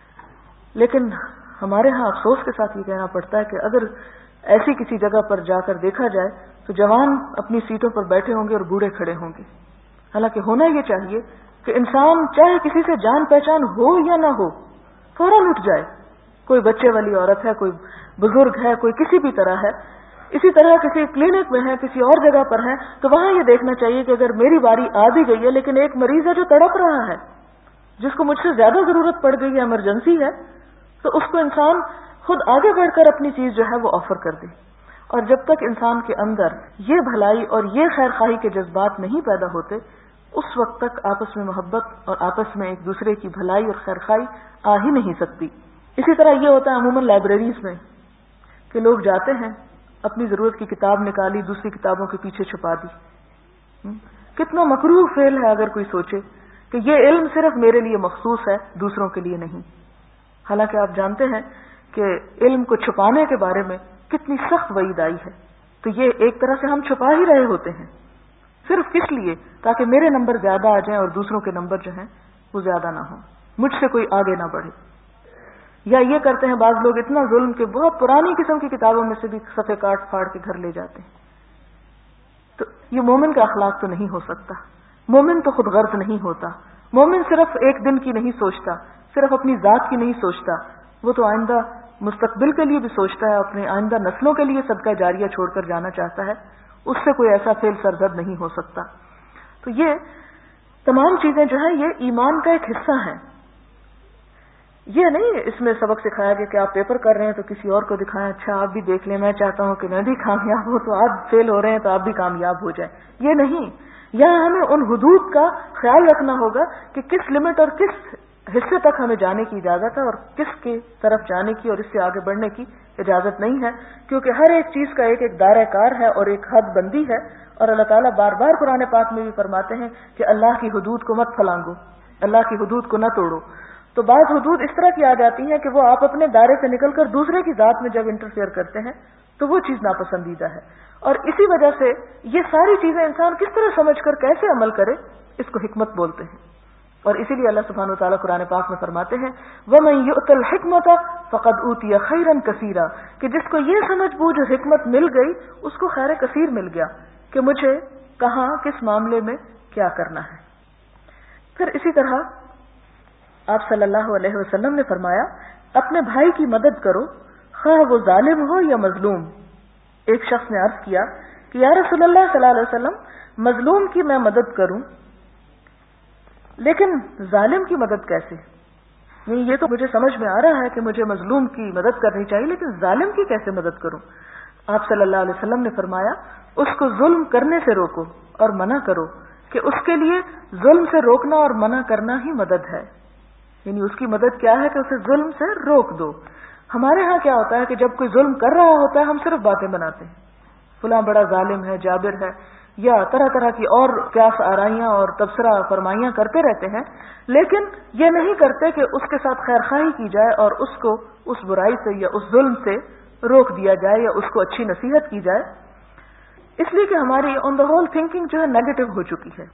لیکن ہمارے ہاں افسوس کے ساتھ یہ کہنا پڑتا ہے کہ اگر ایسی کسی جگہ پر جا کر دیکھا جائے تو جوان اپنی سیٹوں پر بیٹھے ہوں گے اور بوڑھے کھڑے ہوں گے. حالانکہ ہونا یہ چاہیے کہ انسان چاہے کسی سے جان پہچان ہو یا نہ ہو فوراً اٹھ جائے. کوئی بچے والی عورت ہے، کوئی بزرگ ہے، کوئی کسی بھی طرح ہے. اسی طرح کسی کلینک میں ہے، کسی اور جگہ پر ہے، تو وہاں یہ دیکھنا چاہیے کہ اگر میری باری آ بھی گئی ہے لیکن ایک مریض ہے جو تڑپ رہا ہے، جس کو مجھ سے زیادہ ضرورت پڑ گئی ہے، ایمرجنسی ہے، تو اس کو انسان خود آگے بڑھ کر اپنی چیز جو ہے وہ آفر کر دے. اور جب تک انسان کے اندر یہ بھلائی اور یہ خیر خواہی کے جذبات نہیں پیدا ہوتے، اس وقت تک آپس میں محبت اور آپس میں ایک دوسرے کی بھلائی اور خیر خواہی آ ہی نہیں سکتی. اسی طرح یہ ہوتا ہے عموماً لائبریریز میں کہ لوگ جاتے ہیں، اپنی ضرورت کی کتاب نکالی، دوسری کتابوں کے پیچھے چھپا دی. کتنا مکروہ فعل ہے اگر کوئی سوچے کہ یہ علم صرف میرے لیے مخصوص ہے، دوسروں کے لیے نہیں. حالانکہ آپ جانتے ہیں کہ علم کو چھپانے کے بارے میں کتنی سخت وعید آئی ہے. تو یہ ایک طرح سے ہم چھپا ہی رہے ہوتے ہیں، صرف کس لیے؟ تاکہ میرے نمبر زیادہ آ جائیں اور دوسروں کے نمبر جو ہیں وہ زیادہ نہ ہوں، مجھ سے کوئی آگے نہ بڑھے. یا یہ کرتے ہیں بعض لوگ اتنا ظلم کہ بہت پرانی قسم کی کتابوں میں سے بھی صفحے کاٹ پھاڑ کے گھر لے جاتے ہیں. تو یہ مومن کا اخلاق تو نہیں ہو سکتا. مومن تو خود غرض نہیں ہوتا. مومن صرف ایک دن کی نہیں سوچتا، صرف اپنی ذات کی نہیں سوچتا، وہ تو آئندہ مستقبل کے لیے بھی سوچتا ہے، اپنے آئندہ نسلوں کے لیے صدقہ جاریہ چھوڑ کر جانا چاہتا ہے. اس سے کوئی ایسا فعل سرزد نہیں ہو سکتا. تو یہ تمام چیزیں جو ہیں یہ ایمان کا ایک حصہ ہیں. یہ نہیں اس میں سبق سکھایا گیا کہ آپ پیپر کر رہے ہیں تو کسی اور کو دکھائیں، اچھا آپ بھی دیکھ لیں، میں چاہتا ہوں کہ میں بھی کامیاب ہوں، تو آپ فیل ہو رہے ہیں تو آپ بھی کامیاب ہو جائیں. یہ نہیں. یہاں ہمیں ان حدود کا خیال رکھنا ہوگا کہ کس لمٹ اور کس حصے تک ہمیں جانے کی اجازت ہے اور کس کی طرف جانے کی اور اس سے آگے بڑھنے کی اجازت نہیں ہے. کیونکہ ہر ایک چیز کا ایک ایک دائرہ کار ہے اور ایک حد بندی ہے. اور اللہ تعالیٰ بار بار قرآن پاک میں بھی فرماتے ہیں کہ اللہ کی حدود کو مت پھلانگو، اللہ کی حدود کو نہ توڑو. تو بعض حدود اس طرح کی آ جاتی ہیں کہ وہ آپ اپنے دائرے سے نکل کر دوسرے کی ذات میں جب انٹرفیئر کرتے ہیں تو وہ چیز ناپسندیدہ ہے. اور اسی وجہ سے یہ ساری چیزیں انسان کس طرح سمجھ کر کیسے عمل کرے، اس کو حکمت بولتے ہیں. اور اسی لیے اللہ سبحانہ وتعالیٰ قرآن پاک میں فرماتے ہیں وَمَن يُؤْتَ الْحِكْمَةَ فَقَدْ أُوتِيَ خَيْرًا كَثِيرًا، کہ جس کو یہ سمجھ بوجھ حکمت مل گئی اس کو خیر کثیر مل گیا کہ مجھے کہاں کس معاملے میں کیا کرنا ہے. پھر اسی طرح آپ صلی اللہ علیہ وسلم نے فرمایا اپنے بھائی کی مدد کرو خواہ وہ ظالم ہو یا مظلوم. ایک شخص نے عرض کیا کہ یا رسول اللہ صلی اللہ علیہ وسلم مظلوم کی میں مدد کروں لیکن ظالم کی مدد کیسے؟ نہیں یہ تو مجھے سمجھ میں آ رہا ہے کہ مجھے مظلوم کی مدد کرنی چاہیے لیکن ظالم کی کیسے مدد کروں؟ آپ صلی اللہ علیہ وسلم نے فرمایا اس کو ظلم کرنے سے روکو اور منع کرو کہ اس کے لیے ظلم سے روکنا اور منع کرنا ہی مدد ہے. یعنی اس کی مدد کیا ہے کہ اسے ظلم سے روک دو. ہمارے ہاں کیا ہوتا ہے کہ جب کوئی ظلم کر رہا ہوتا ہے ہم صرف باتیں بناتے ہیں، فلاں بڑا ظالم ہے، جابر ہے، یا طرح طرح کی اور قیاس آرائیاں اور تبصرہ فرمائیاں کرتے رہتے ہیں، لیکن یہ نہیں کرتے کہ اس کے ساتھ خیر خواہی کی جائے اور اس کو اس برائی سے یا اس ظلم سے روک دیا جائے یا اس کو اچھی نصیحت کی جائے. اس لیے کہ ہماری آن دا ہول تھنکنگ جو ہے نیگیٹو ہو چکی ہے.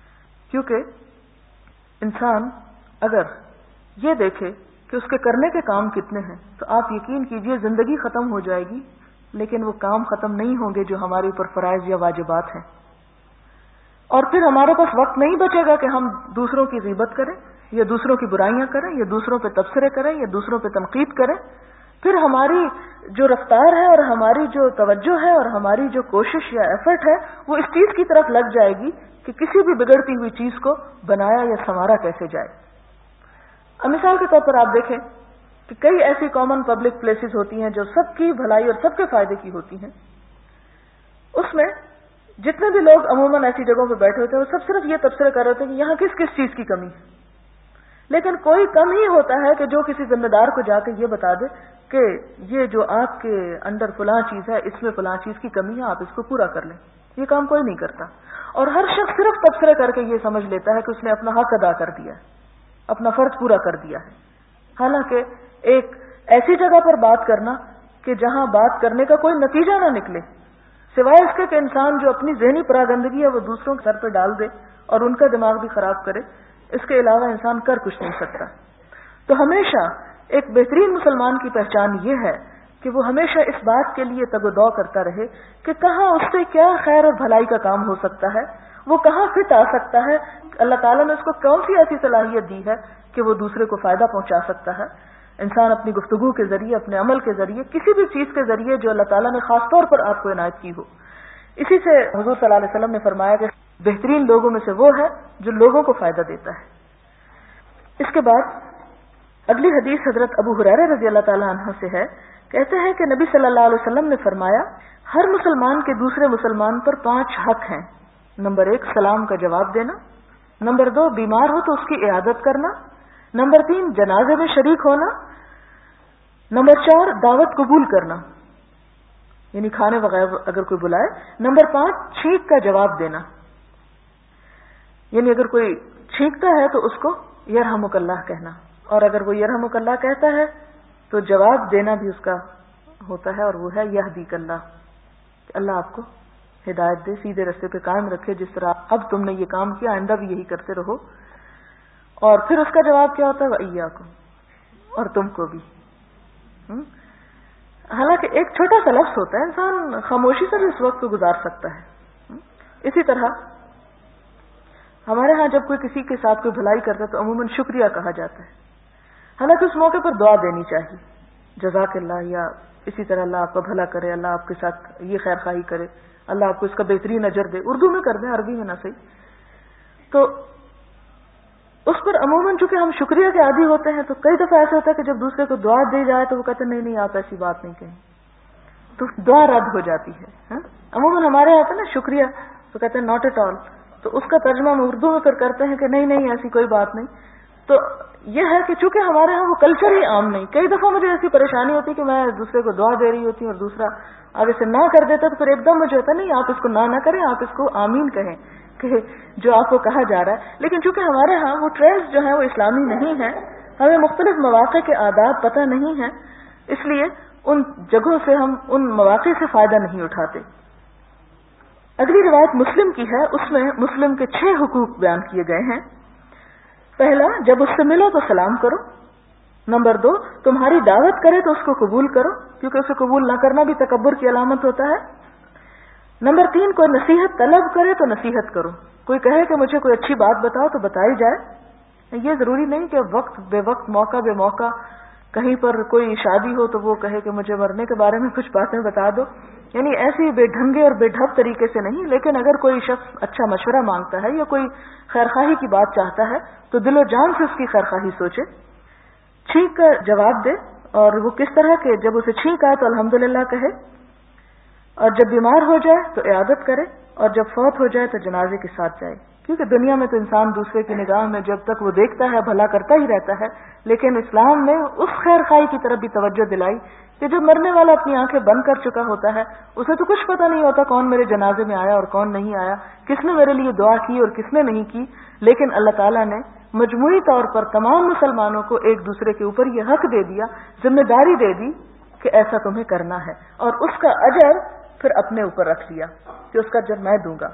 کیونکہ انسان اگر یہ دیکھے کہ اس کے کرنے کے کام کتنے ہیں تو آپ یقین کیجئے زندگی ختم ہو جائے گی لیکن وہ کام ختم نہیں ہوں گے جو ہمارے اوپر فرائض یا واجبات ہیں. اور پھر ہمارے پاس وقت نہیں بچے گا کہ ہم دوسروں کی غیبت کریں یا دوسروں کی برائیاں کریں یا دوسروں پہ تبصرے کریں یا دوسروں پہ تنقید کریں. پھر ہماری جو رفتار ہے اور ہماری جو توجہ ہے اور ہماری جو کوشش یا ایفرٹ ہے وہ اس چیز کی طرف لگ جائے گی کہ کسی بھی بگڑتی ہوئی چیز کو بنایا یا سنوارا کیسے جائے. اب مثال کے طور پر آپ دیکھیں کہ کئی ایسی کامن پبلک پلیسز ہوتی ہیں جو سب کی بھلائی اور سب کے فائدے کی ہوتی ہیں. اس میں جتنے بھی لوگ عموماً ایسی جگہوں پہ بیٹھے ہوتے ہیں وہ سب صرف یہ تبصرے کر رہے ہوتے ہیں کہ یہاں کس کس چیز کی کمی ہے. لیکن کوئی کم ہی ہوتا ہے کہ جو کسی ذمہ دار کو جا کے یہ بتا دے کہ یہ جو آپ کے اندر فلاں چیز ہے اس میں فلاں چیز کی کمی ہے، آپ اس کو پورا کر لیں. یہ کام کوئی نہیں کرتا. اور ہر شخص صرف تبصرے کر کے یہ سمجھ لیتا ہے کہ اس نے اپنا حق ادا کر دیا ہے، اپنا فرض پورا کر دیا ہے. حالانکہ ایک ایسی جگہ پر بات کرنا کہ جہاں بات کرنے کا کوئی نتیجہ نہ نکلے سوائے اس کے کہ انسان جو اپنی ذہنی پراگندگی ہے وہ دوسروں کے سر پہ ڈال دے اور ان کا دماغ بھی خراب کرے، اس کے علاوہ انسان کر کچھ نہیں سکتا. تو ہمیشہ ایک بہترین مسلمان کی پہچان یہ ہے کہ وہ ہمیشہ اس بات کے لیے تگ و دو کرتا رہے کہ کہاں اس سے کیا خیر اور بھلائی کا کام ہو سکتا ہے، وہ کہاں فٹ آ سکتا ہے، اللہ تعالیٰ نے اس کو کون سی ایسی صلاحیت دی ہے کہ وہ دوسرے کو فائدہ پہنچا سکتا ہے. انسان اپنی گفتگو کے ذریعے، اپنے عمل کے ذریعے، کسی بھی چیز کے ذریعے جو اللہ تعالیٰ نے خاص طور پر آپ کو عنایت کی ہو. اسی سے حضور صلی اللہ علیہ وسلم نے فرمایا کہ بہترین لوگوں میں سے وہ ہے جو لوگوں کو فائدہ دیتا ہے. اس کے بعد اگلی حدیث حضرت ابو ہریرہ رضی اللہ تعالی عنہ سے ہے. کہتے ہیں کہ نبی صلی اللہ علیہ وسلم نے فرمایا ہر مسلمان کے دوسرے مسلمان پر 5 حق ہیں. نمبر 1 سلام کا جواب دینا. نمبر 2 بیمار ہو تو اس کی عیادت کرنا. نمبر 3 جنازے میں شریک ہونا. نمبر 4 دعوت قبول کرنا یعنی کھانے وغیرہ اگر کوئی بلائے. نمبر 5 چھینک کا جواب دینا یعنی اگر کوئی چھینکتا ہے تو اس کو یرحمک اللہ کہنا، اور اگر وہ یرحمک اللہ کہتا ہے تو جواب دینا بھی اس کا ہوتا ہے اور وہ ہے یہدیک اللہ، کہ اللہ آپ کو ہدایت دے، سیدھے راستے پہ قائم رکھے. جس طرح اب تم نے یہ کام کیا آئندہ بھی یہی کرتے رہو. اور پھر اس کا جواب کیا ہوتا ہے وَإِيَّاكُمْ اور تم کو بھی. حالانکہ ایک چھوٹا سا لفظ ہوتا ہے، انسان خاموشی سے بھی اس وقت کو گزار سکتا ہے. اسی طرح ہمارے ہاں جب کوئی کسی کے ساتھ کوئی بھلائی کرتا ہے تو عموماً شکریہ کہا جاتا ہے. حالانکہ اس موقع پر دعا دینی چاہیے، جزاک اللہ، یا اسی طرح اللہ آپ کا بھلا کرے، اللہ آپ کے ساتھ یہ خیر خواہی کرے، اللہ آپ کو اس کا بہترین اجر دے. اردو میں کر دیں، عربی میں نہ صحیح. تو اس پر عموماً چونکہ ہم شکریہ کے عادی ہوتے ہیں تو کئی دفعہ ایسا ہوتا ہے کہ جب دوسرے کو دعا دی جائے تو وہ کہتے ہیں نہیں آپ ایسی بات نہیں کہیں، تو دعا رد ہو جاتی ہے. عموماً ہمارے یہاں نا شکریہ تو کہتے ہیں ناٹ ایٹ آل، تو اس کا ترجمہ ہم اردو میں پھر کرتے ہیں کہ نہیں ایسی کوئی بات نہیں. تو یہ ہے کہ چونکہ ہمارے ہاں وہ کلچر ہی عام نہیں. کئی دفعہ مجھے ایسی پریشانی ہوتی کہ میں دوسرے کو دعا دے رہی ہوتی ہوں اور دوسرا آگے سے نہ کر دیتا تو پھر ایک دم مجھے ہوتا نہیں آپ اس کو نہ کریں، آپ اس کو آمین کہیں کہ جو آپ کو کہا جا رہا ہے. لیکن چونکہ ہمارے ہاں وہ ٹرینڈز جو ہیں وہ اسلامی نہیں ہیں، ہمیں مختلف مواقع کے آداب پتہ نہیں ہیں، اس لیے ان جگہوں سے ہم ان مواقع سے فائدہ نہیں اٹھاتے. اگلی روایت مسلم کی ہے، اس میں مسلم کے 6 حقوق بیان کیے گئے ہیں. پہلا، جب اس سے ملو تو سلام کرو. نمبر 2 تمہاری دعوت کرے تو اس کو قبول کرو، کیونکہ اسے قبول نہ کرنا بھی تکبر کی علامت ہوتا ہے. نمبر 3 کوئی نصیحت طلب کرے تو نصیحت کرو. کوئی کہے کہ مجھے کوئی اچھی بات بتاؤ تو بتائی جائے. یہ ضروری نہیں کہ وقت بے وقت، موقع بے موقع کہیں پر کوئی شادی ہو تو وہ کہے کہ مجھے مرنے کے بارے میں کچھ باتیں بتا دو، یعنی ایسی بے ڈھنگے اور بے ڈھب طریقے سے نہیں. لیکن اگر کوئی شخص اچھا مشورہ مانگتا ہے یا کوئی خیرخواہی کی بات چاہتا ہے تو دل و جان سے اس کی خیرخواہی سوچے. چھینک کر جواب دے، اور وہ کس طرح کہ جب اسے چھینک آئے تو الحمدللہ کہے، اور جب بیمار ہو جائے تو عیادت کرے، اور جب فوت ہو جائے تو جنازے کے ساتھ جائے. کیونکہ دنیا میں تو انسان دوسرے کی نگاہ میں جب تک وہ دیکھتا ہے بھلا کرتا ہی رہتا ہے، لیکن اسلام نے اس خیر خواہی کی طرف بھی توجہ دلائی کہ جب مرنے والا اپنی آنکھیں بند کر چکا ہوتا ہے اسے تو کچھ پتہ نہیں ہوتا کون میرے جنازے میں آیا اور کون نہیں آیا، کس نے میرے لیے دعا کی اور کس نے نہیں کی. لیکن اللہ تعالیٰ نے مجموعی طور پر تمام مسلمانوں کو ایک دوسرے کے اوپر یہ حق دے دیا، ذمہ داری دے دی کہ ایسا تمہیں کرنا ہے، اور اس کا اجر پھر اپنے اوپر رکھ لیا کہ اس کا اجر میں دوں گا.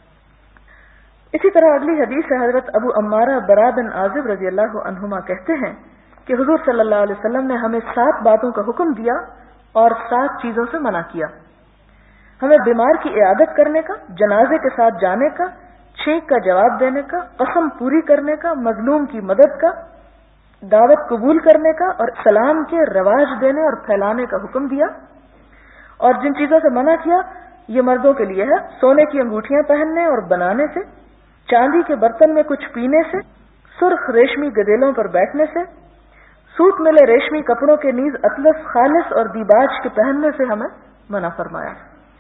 اسی طرح اگلی حدیث ہے، حضرت ابو عمارہ برا بن عازب رضی اللہ عنہما کہتے ہیں کہ حضور صلی اللہ علیہ وسلم نے ہمیں 7 باتوں کا حکم دیا اور 7 چیزوں سے منع کیا. ہمیں بیمار کی عیادت کرنے کا، جنازے کے ساتھ جانے کا، چھینک کا جواب دینے کا، قسم پوری کرنے کا، مظلوم کی مدد کا، دعوت قبول کرنے کا اور سلام کے رواج دینے اور پھیلانے کا حکم دیا. اور جن چیزوں سے منع کیا یہ مردوں کے لیے ہے: سونے کی انگوٹھیاں پہننے اور بنانے سے، چاندی کے برتن میں کچھ پینے سے، سرخ ریشمی گدیلوں پر بیٹھنے سے، سوت ملے ریشمی کپڑوں کے نیز اطلس، خالص اور دیباج کے پہننے سے ہمیں منع فرمایا.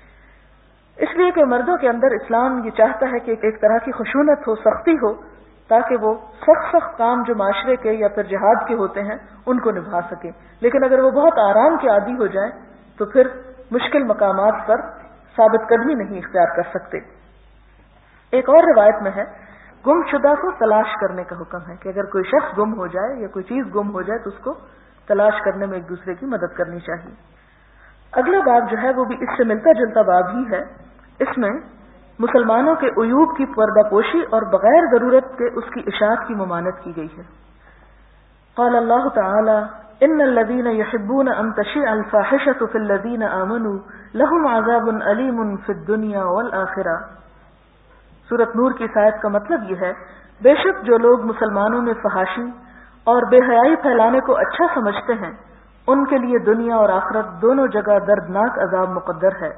اس لیے کہ مردوں کے اندر اسلام یہ چاہتا ہے کہ ایک طرح کی خشونت ہو، سختی ہو، تاکہ وہ سخت کام جو معاشرے کے یا پھر جہاد کے ہوتے ہیں ان کو نبھا سکیں. لیکن اگر وہ بہت آرام کے عادی ہو جائیں تو پھر مشکل مقامات پر ثابت قدمی نہیں اختیار کر سکتے. ایک اور روایت میں ہے گم شدہ کو تلاش کرنے کا حکم ہے کہ اگر کوئی شخص گم ہو جائے یا کوئی چیز گم ہو جائے تو اس کو تلاش کرنے میں ایک دوسرے کی مدد کرنی چاہیے. اگلا باب جو ہے وہ بھی اس سے ملتا جلتا باب ہی ہے. اس میں مسلمانوں کے عیوب کی پردہ پوشی اور بغیر ضرورت کے اس کی اشاعت کی ممانعت کی گئی ہے. قال اللہ تعالی ان الذين يحبون ان تشيع الفاحشة في الذين آمنوا لهم عذاب أليم في الدنيا والآخرة. سورۃ نور کی آیت کا مطلب یہ ہے بے شک جو لوگ مسلمانوں میں فحاشی اور بے حیائی پھیلانے کو اچھا سمجھتے ہیں ان کے لیے دنیا اور آخرت دونوں جگہ دردناک عذاب مقدر ہے.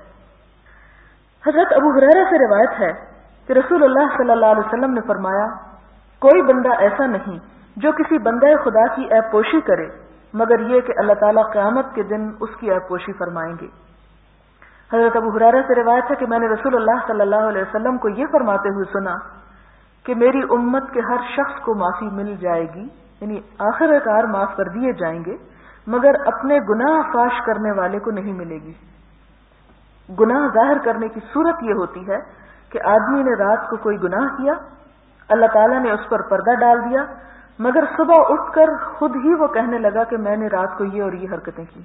حضرت ابو ہریرہ سے روایت ہے کہ رسول اللہ صلی اللہ علیہ وسلم نے فرمایا کوئی بندہ ایسا نہیں جو کسی بندہ خدا کی عیب پوشی کرے مگر یہ کہ اللہ تعالیٰ قیامت کے دن اس کی عیب پوشی فرمائیں گے. حضرت ابو ہریرہ سے روایت ہے کہ میں نے رسول اللہ صلی اللہ علیہ وسلم کو یہ فرماتے ہوئے سنا کہ میری امت کے ہر شخص کو معافی مل جائے گی، یعنی آخر کار معاف کر دیے جائیں گے، مگر اپنے گناہ فاش کرنے والے کو نہیں ملے گی. گناہ ظاہر کرنے کی صورت یہ ہوتی ہے کہ آدمی نے رات کو کوئی گناہ کیا، اللہ تعالیٰ نے اس پر پردہ ڈال دیا، مگر صبح اٹھ کر خود ہی وہ کہنے لگا کہ میں نے رات کو یہ اور یہ حرکتیں کی.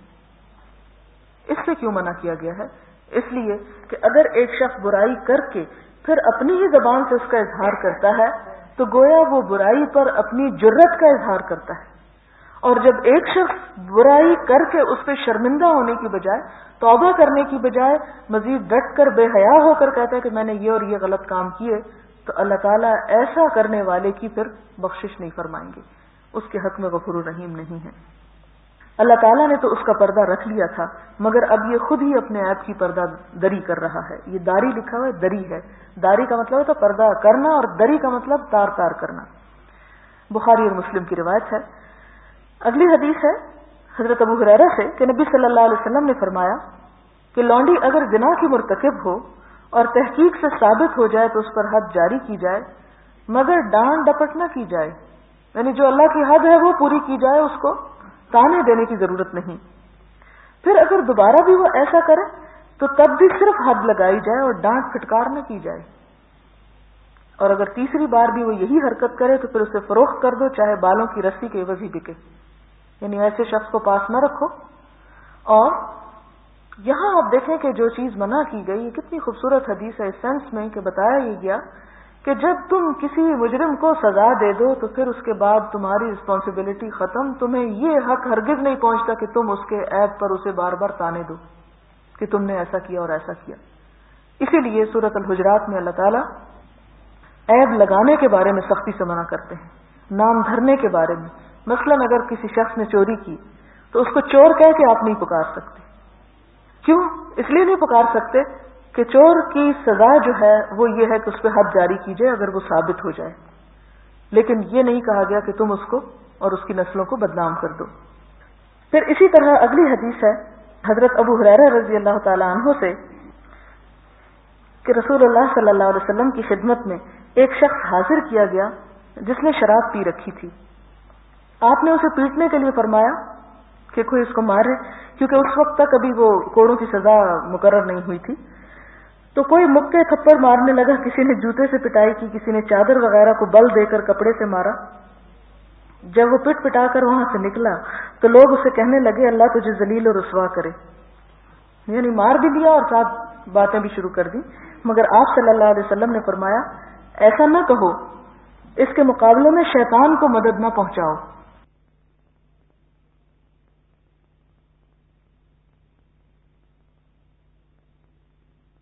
اس سے کیوں منع کیا گیا ہے؟ اس لیے کہ اگر ایک شخص برائی کر کے پھر اپنی ہی زبان سے اس کا اظہار کرتا ہے تو گویا وہ برائی پر اپنی جرت کا اظہار کرتا ہے. اور جب ایک شخص برائی کر کے اس پہ شرمندہ ہونے کی بجائے، توبہ کرنے کی بجائے مزید ڈٹ کر بے حیا ہو کر کہتا ہے کہ میں نے یہ اور یہ غلط کام کیے، تو اللہ تعالیٰ ایسا کرنے والے کی پھر بخشش نہیں فرمائیں گے، اس کے حق میں غفور الرحیم نہیں ہے. اللہ تعالیٰ نے تو اس کا پردہ رکھ لیا تھا مگر اب یہ خود ہی اپنے عیب کی پردہ دری کر رہا ہے. یہ داری لکھا ہوا ہے، دری ہے. داری کا مطلب ہوتا ہے پردہ کرنا اور دری کا مطلب تار تار کرنا. بخاری اور مسلم کی روایت ہے. اگلی حدیث ہے حضرت ابو ہریرہ سے کہ نبی صلی اللہ علیہ وسلم نے فرمایا کہ لونڈی اگر زنا کی مرتکب ہو اور تحقیق سے ثابت ہو جائے تو اس پر حد جاری کی جائے مگر ڈانٹ ڈپٹ نہ کی جائے، یعنی جو اللہ کی حد ہے وہ پوری کی جائے، اس کو تانے دینے کی ضرورت نہیں. پھر اگر دوبارہ بھی وہ ایسا کرے تو تب بھی صرف حد لگائی جائے اور ڈانٹ پھٹکار نہ کی جائے. اور اگر تیسری بار بھی وہ یہی حرکت کرے تو پھر اسے فروخت کر دو، چاہے بالوں کی رسی کے عوض ہی بکے. یعنی ایسے شخص کو پاس نہ رکھو. اور یہاں آپ دیکھیں کہ جو چیز منع کی گئی یہ کتنی خوبصورت حدیث ہے اس سینس میں کہ بتایا یہ گیا کہ جب تم کسی مجرم کو سزا دے دو تو پھر اس کے بعد تمہاری رسپانسبلٹی ختم، تمہیں یہ حق ہرگز نہیں پہنچتا کہ تم اس کے عیب پر اسے بار بار تانے دو کہ تم نے ایسا کیا اور ایسا کیا. اسی لیے سورۃ الحجرات میں اللہ تعالیٰ عیب لگانے کے بارے میں سختی سے منع کرتے ہیں، نام دھرنے کے بارے میں. مثلا اگر کسی شخص نے چوری کی تو اس کو چور کہہ کے آپ نہیں پکار سکتے. کیوں؟ اس لیے نہیں پکار سکتے کہ چور کی سزا جو ہے وہ یہ ہے کہ اس پہ حد جاری کی جائے اگر وہ ثابت ہو جائے، لیکن یہ نہیں کہا گیا کہ تم اس کو اور اس کی نسلوں کو بدنام کر دو. پھر اسی طرح اگلی حدیث ہے حضرت ابو ہریرہ رضی اللہ تعالی عنہ سے کہ رسول اللہ صلی اللہ علیہ وسلم کی خدمت میں ایک شخص حاضر کیا گیا جس نے شراب پی رکھی تھی. آپ نے اسے پیٹنے کے لیے فرمایا کہ کوئی اس کو مارے، کیونکہ اس وقت تک ابھی وہ کوڑوں کی سزا مقرر نہیں ہوئی تھی. تو کوئی مکے تھپڑ مارنے لگا، کسی نے جوتے سے پٹائی کی، کسی نے چادر وغیرہ کو بل دے کر کپڑے سے مارا. جب وہ پٹ پٹا کر وہاں سے نکلا تو لوگ اسے کہنے لگے اللہ تجھے ذلیل اور رسوا کرے، یعنی مار بھی دیا اور ساتھ باتیں بھی شروع کر دی. مگر آپ صلی اللہ علیہ وسلم نے فرمایا ایسا نہ کہو، اس کے مقابلے میں شیطان کو مدد نہ پہنچاؤ.